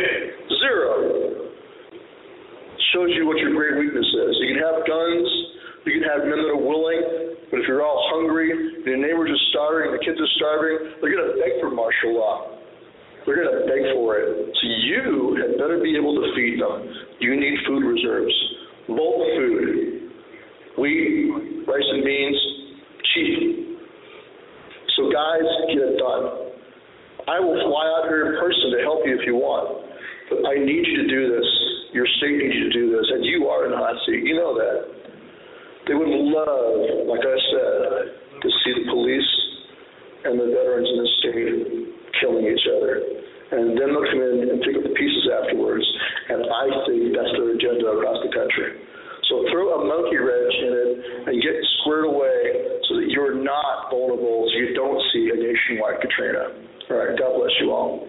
0. Shows you what your great weakness is. You can have guns, You can have men that are willing, but if you're all hungry, and your neighbors are starving, and the kids are starving, they're going to beg for martial law. They're going to beg for it. So you had better be able to feed them. You need food reserves. Bulk food. Wheat, rice and beans, cheap. So guys, get it done. I will fly out here in person to help you if you want. But I need you to do this. Your state needs you to do this. And you are in the hot seat. You know that. They would love, like I said, to see the police and the veterans in this state killing each other. And then they'll come in and pick up the pieces afterwards. And I think that's their agenda across the country. So throw a monkey wrench in it and get squared away so that you're not vulnerable, so you don't see a nationwide Katrina. All right, God bless you all.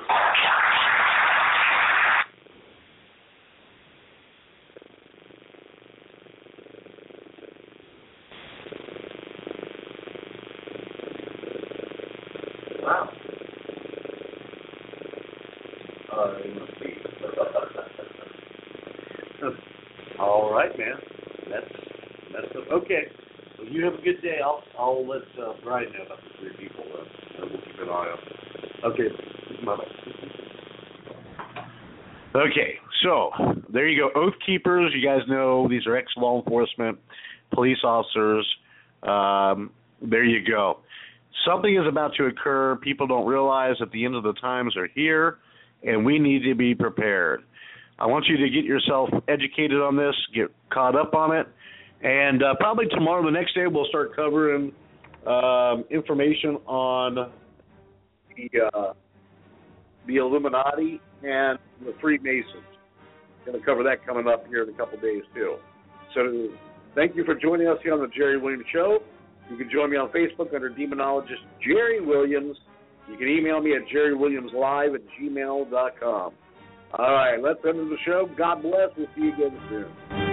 Wow. All right, man. That's okay. Well, you have a good day. I'll let Brian know about the 3 people. We'll keep an eye on. Okay, bye-bye. Okay, so there you go. Oath Keepers, you guys know these are ex-law enforcement, police officers. There you go. Something is about to occur. People don't realize that the end of the times are here, and we need to be prepared. I want you to get yourself educated on this, get caught up on it, and probably tomorrow, the next day, we'll start covering information on the Illuminati and the Freemasons. Going to cover that coming up here in a couple days, too. So thank you for joining us here on the Jerry Williams Show. You can join me on Facebook under Demonologist Jerry Williams. You can email me at jerrywilliamslive@gmail.com. All right, let's end the show. God bless. We'll see you again soon.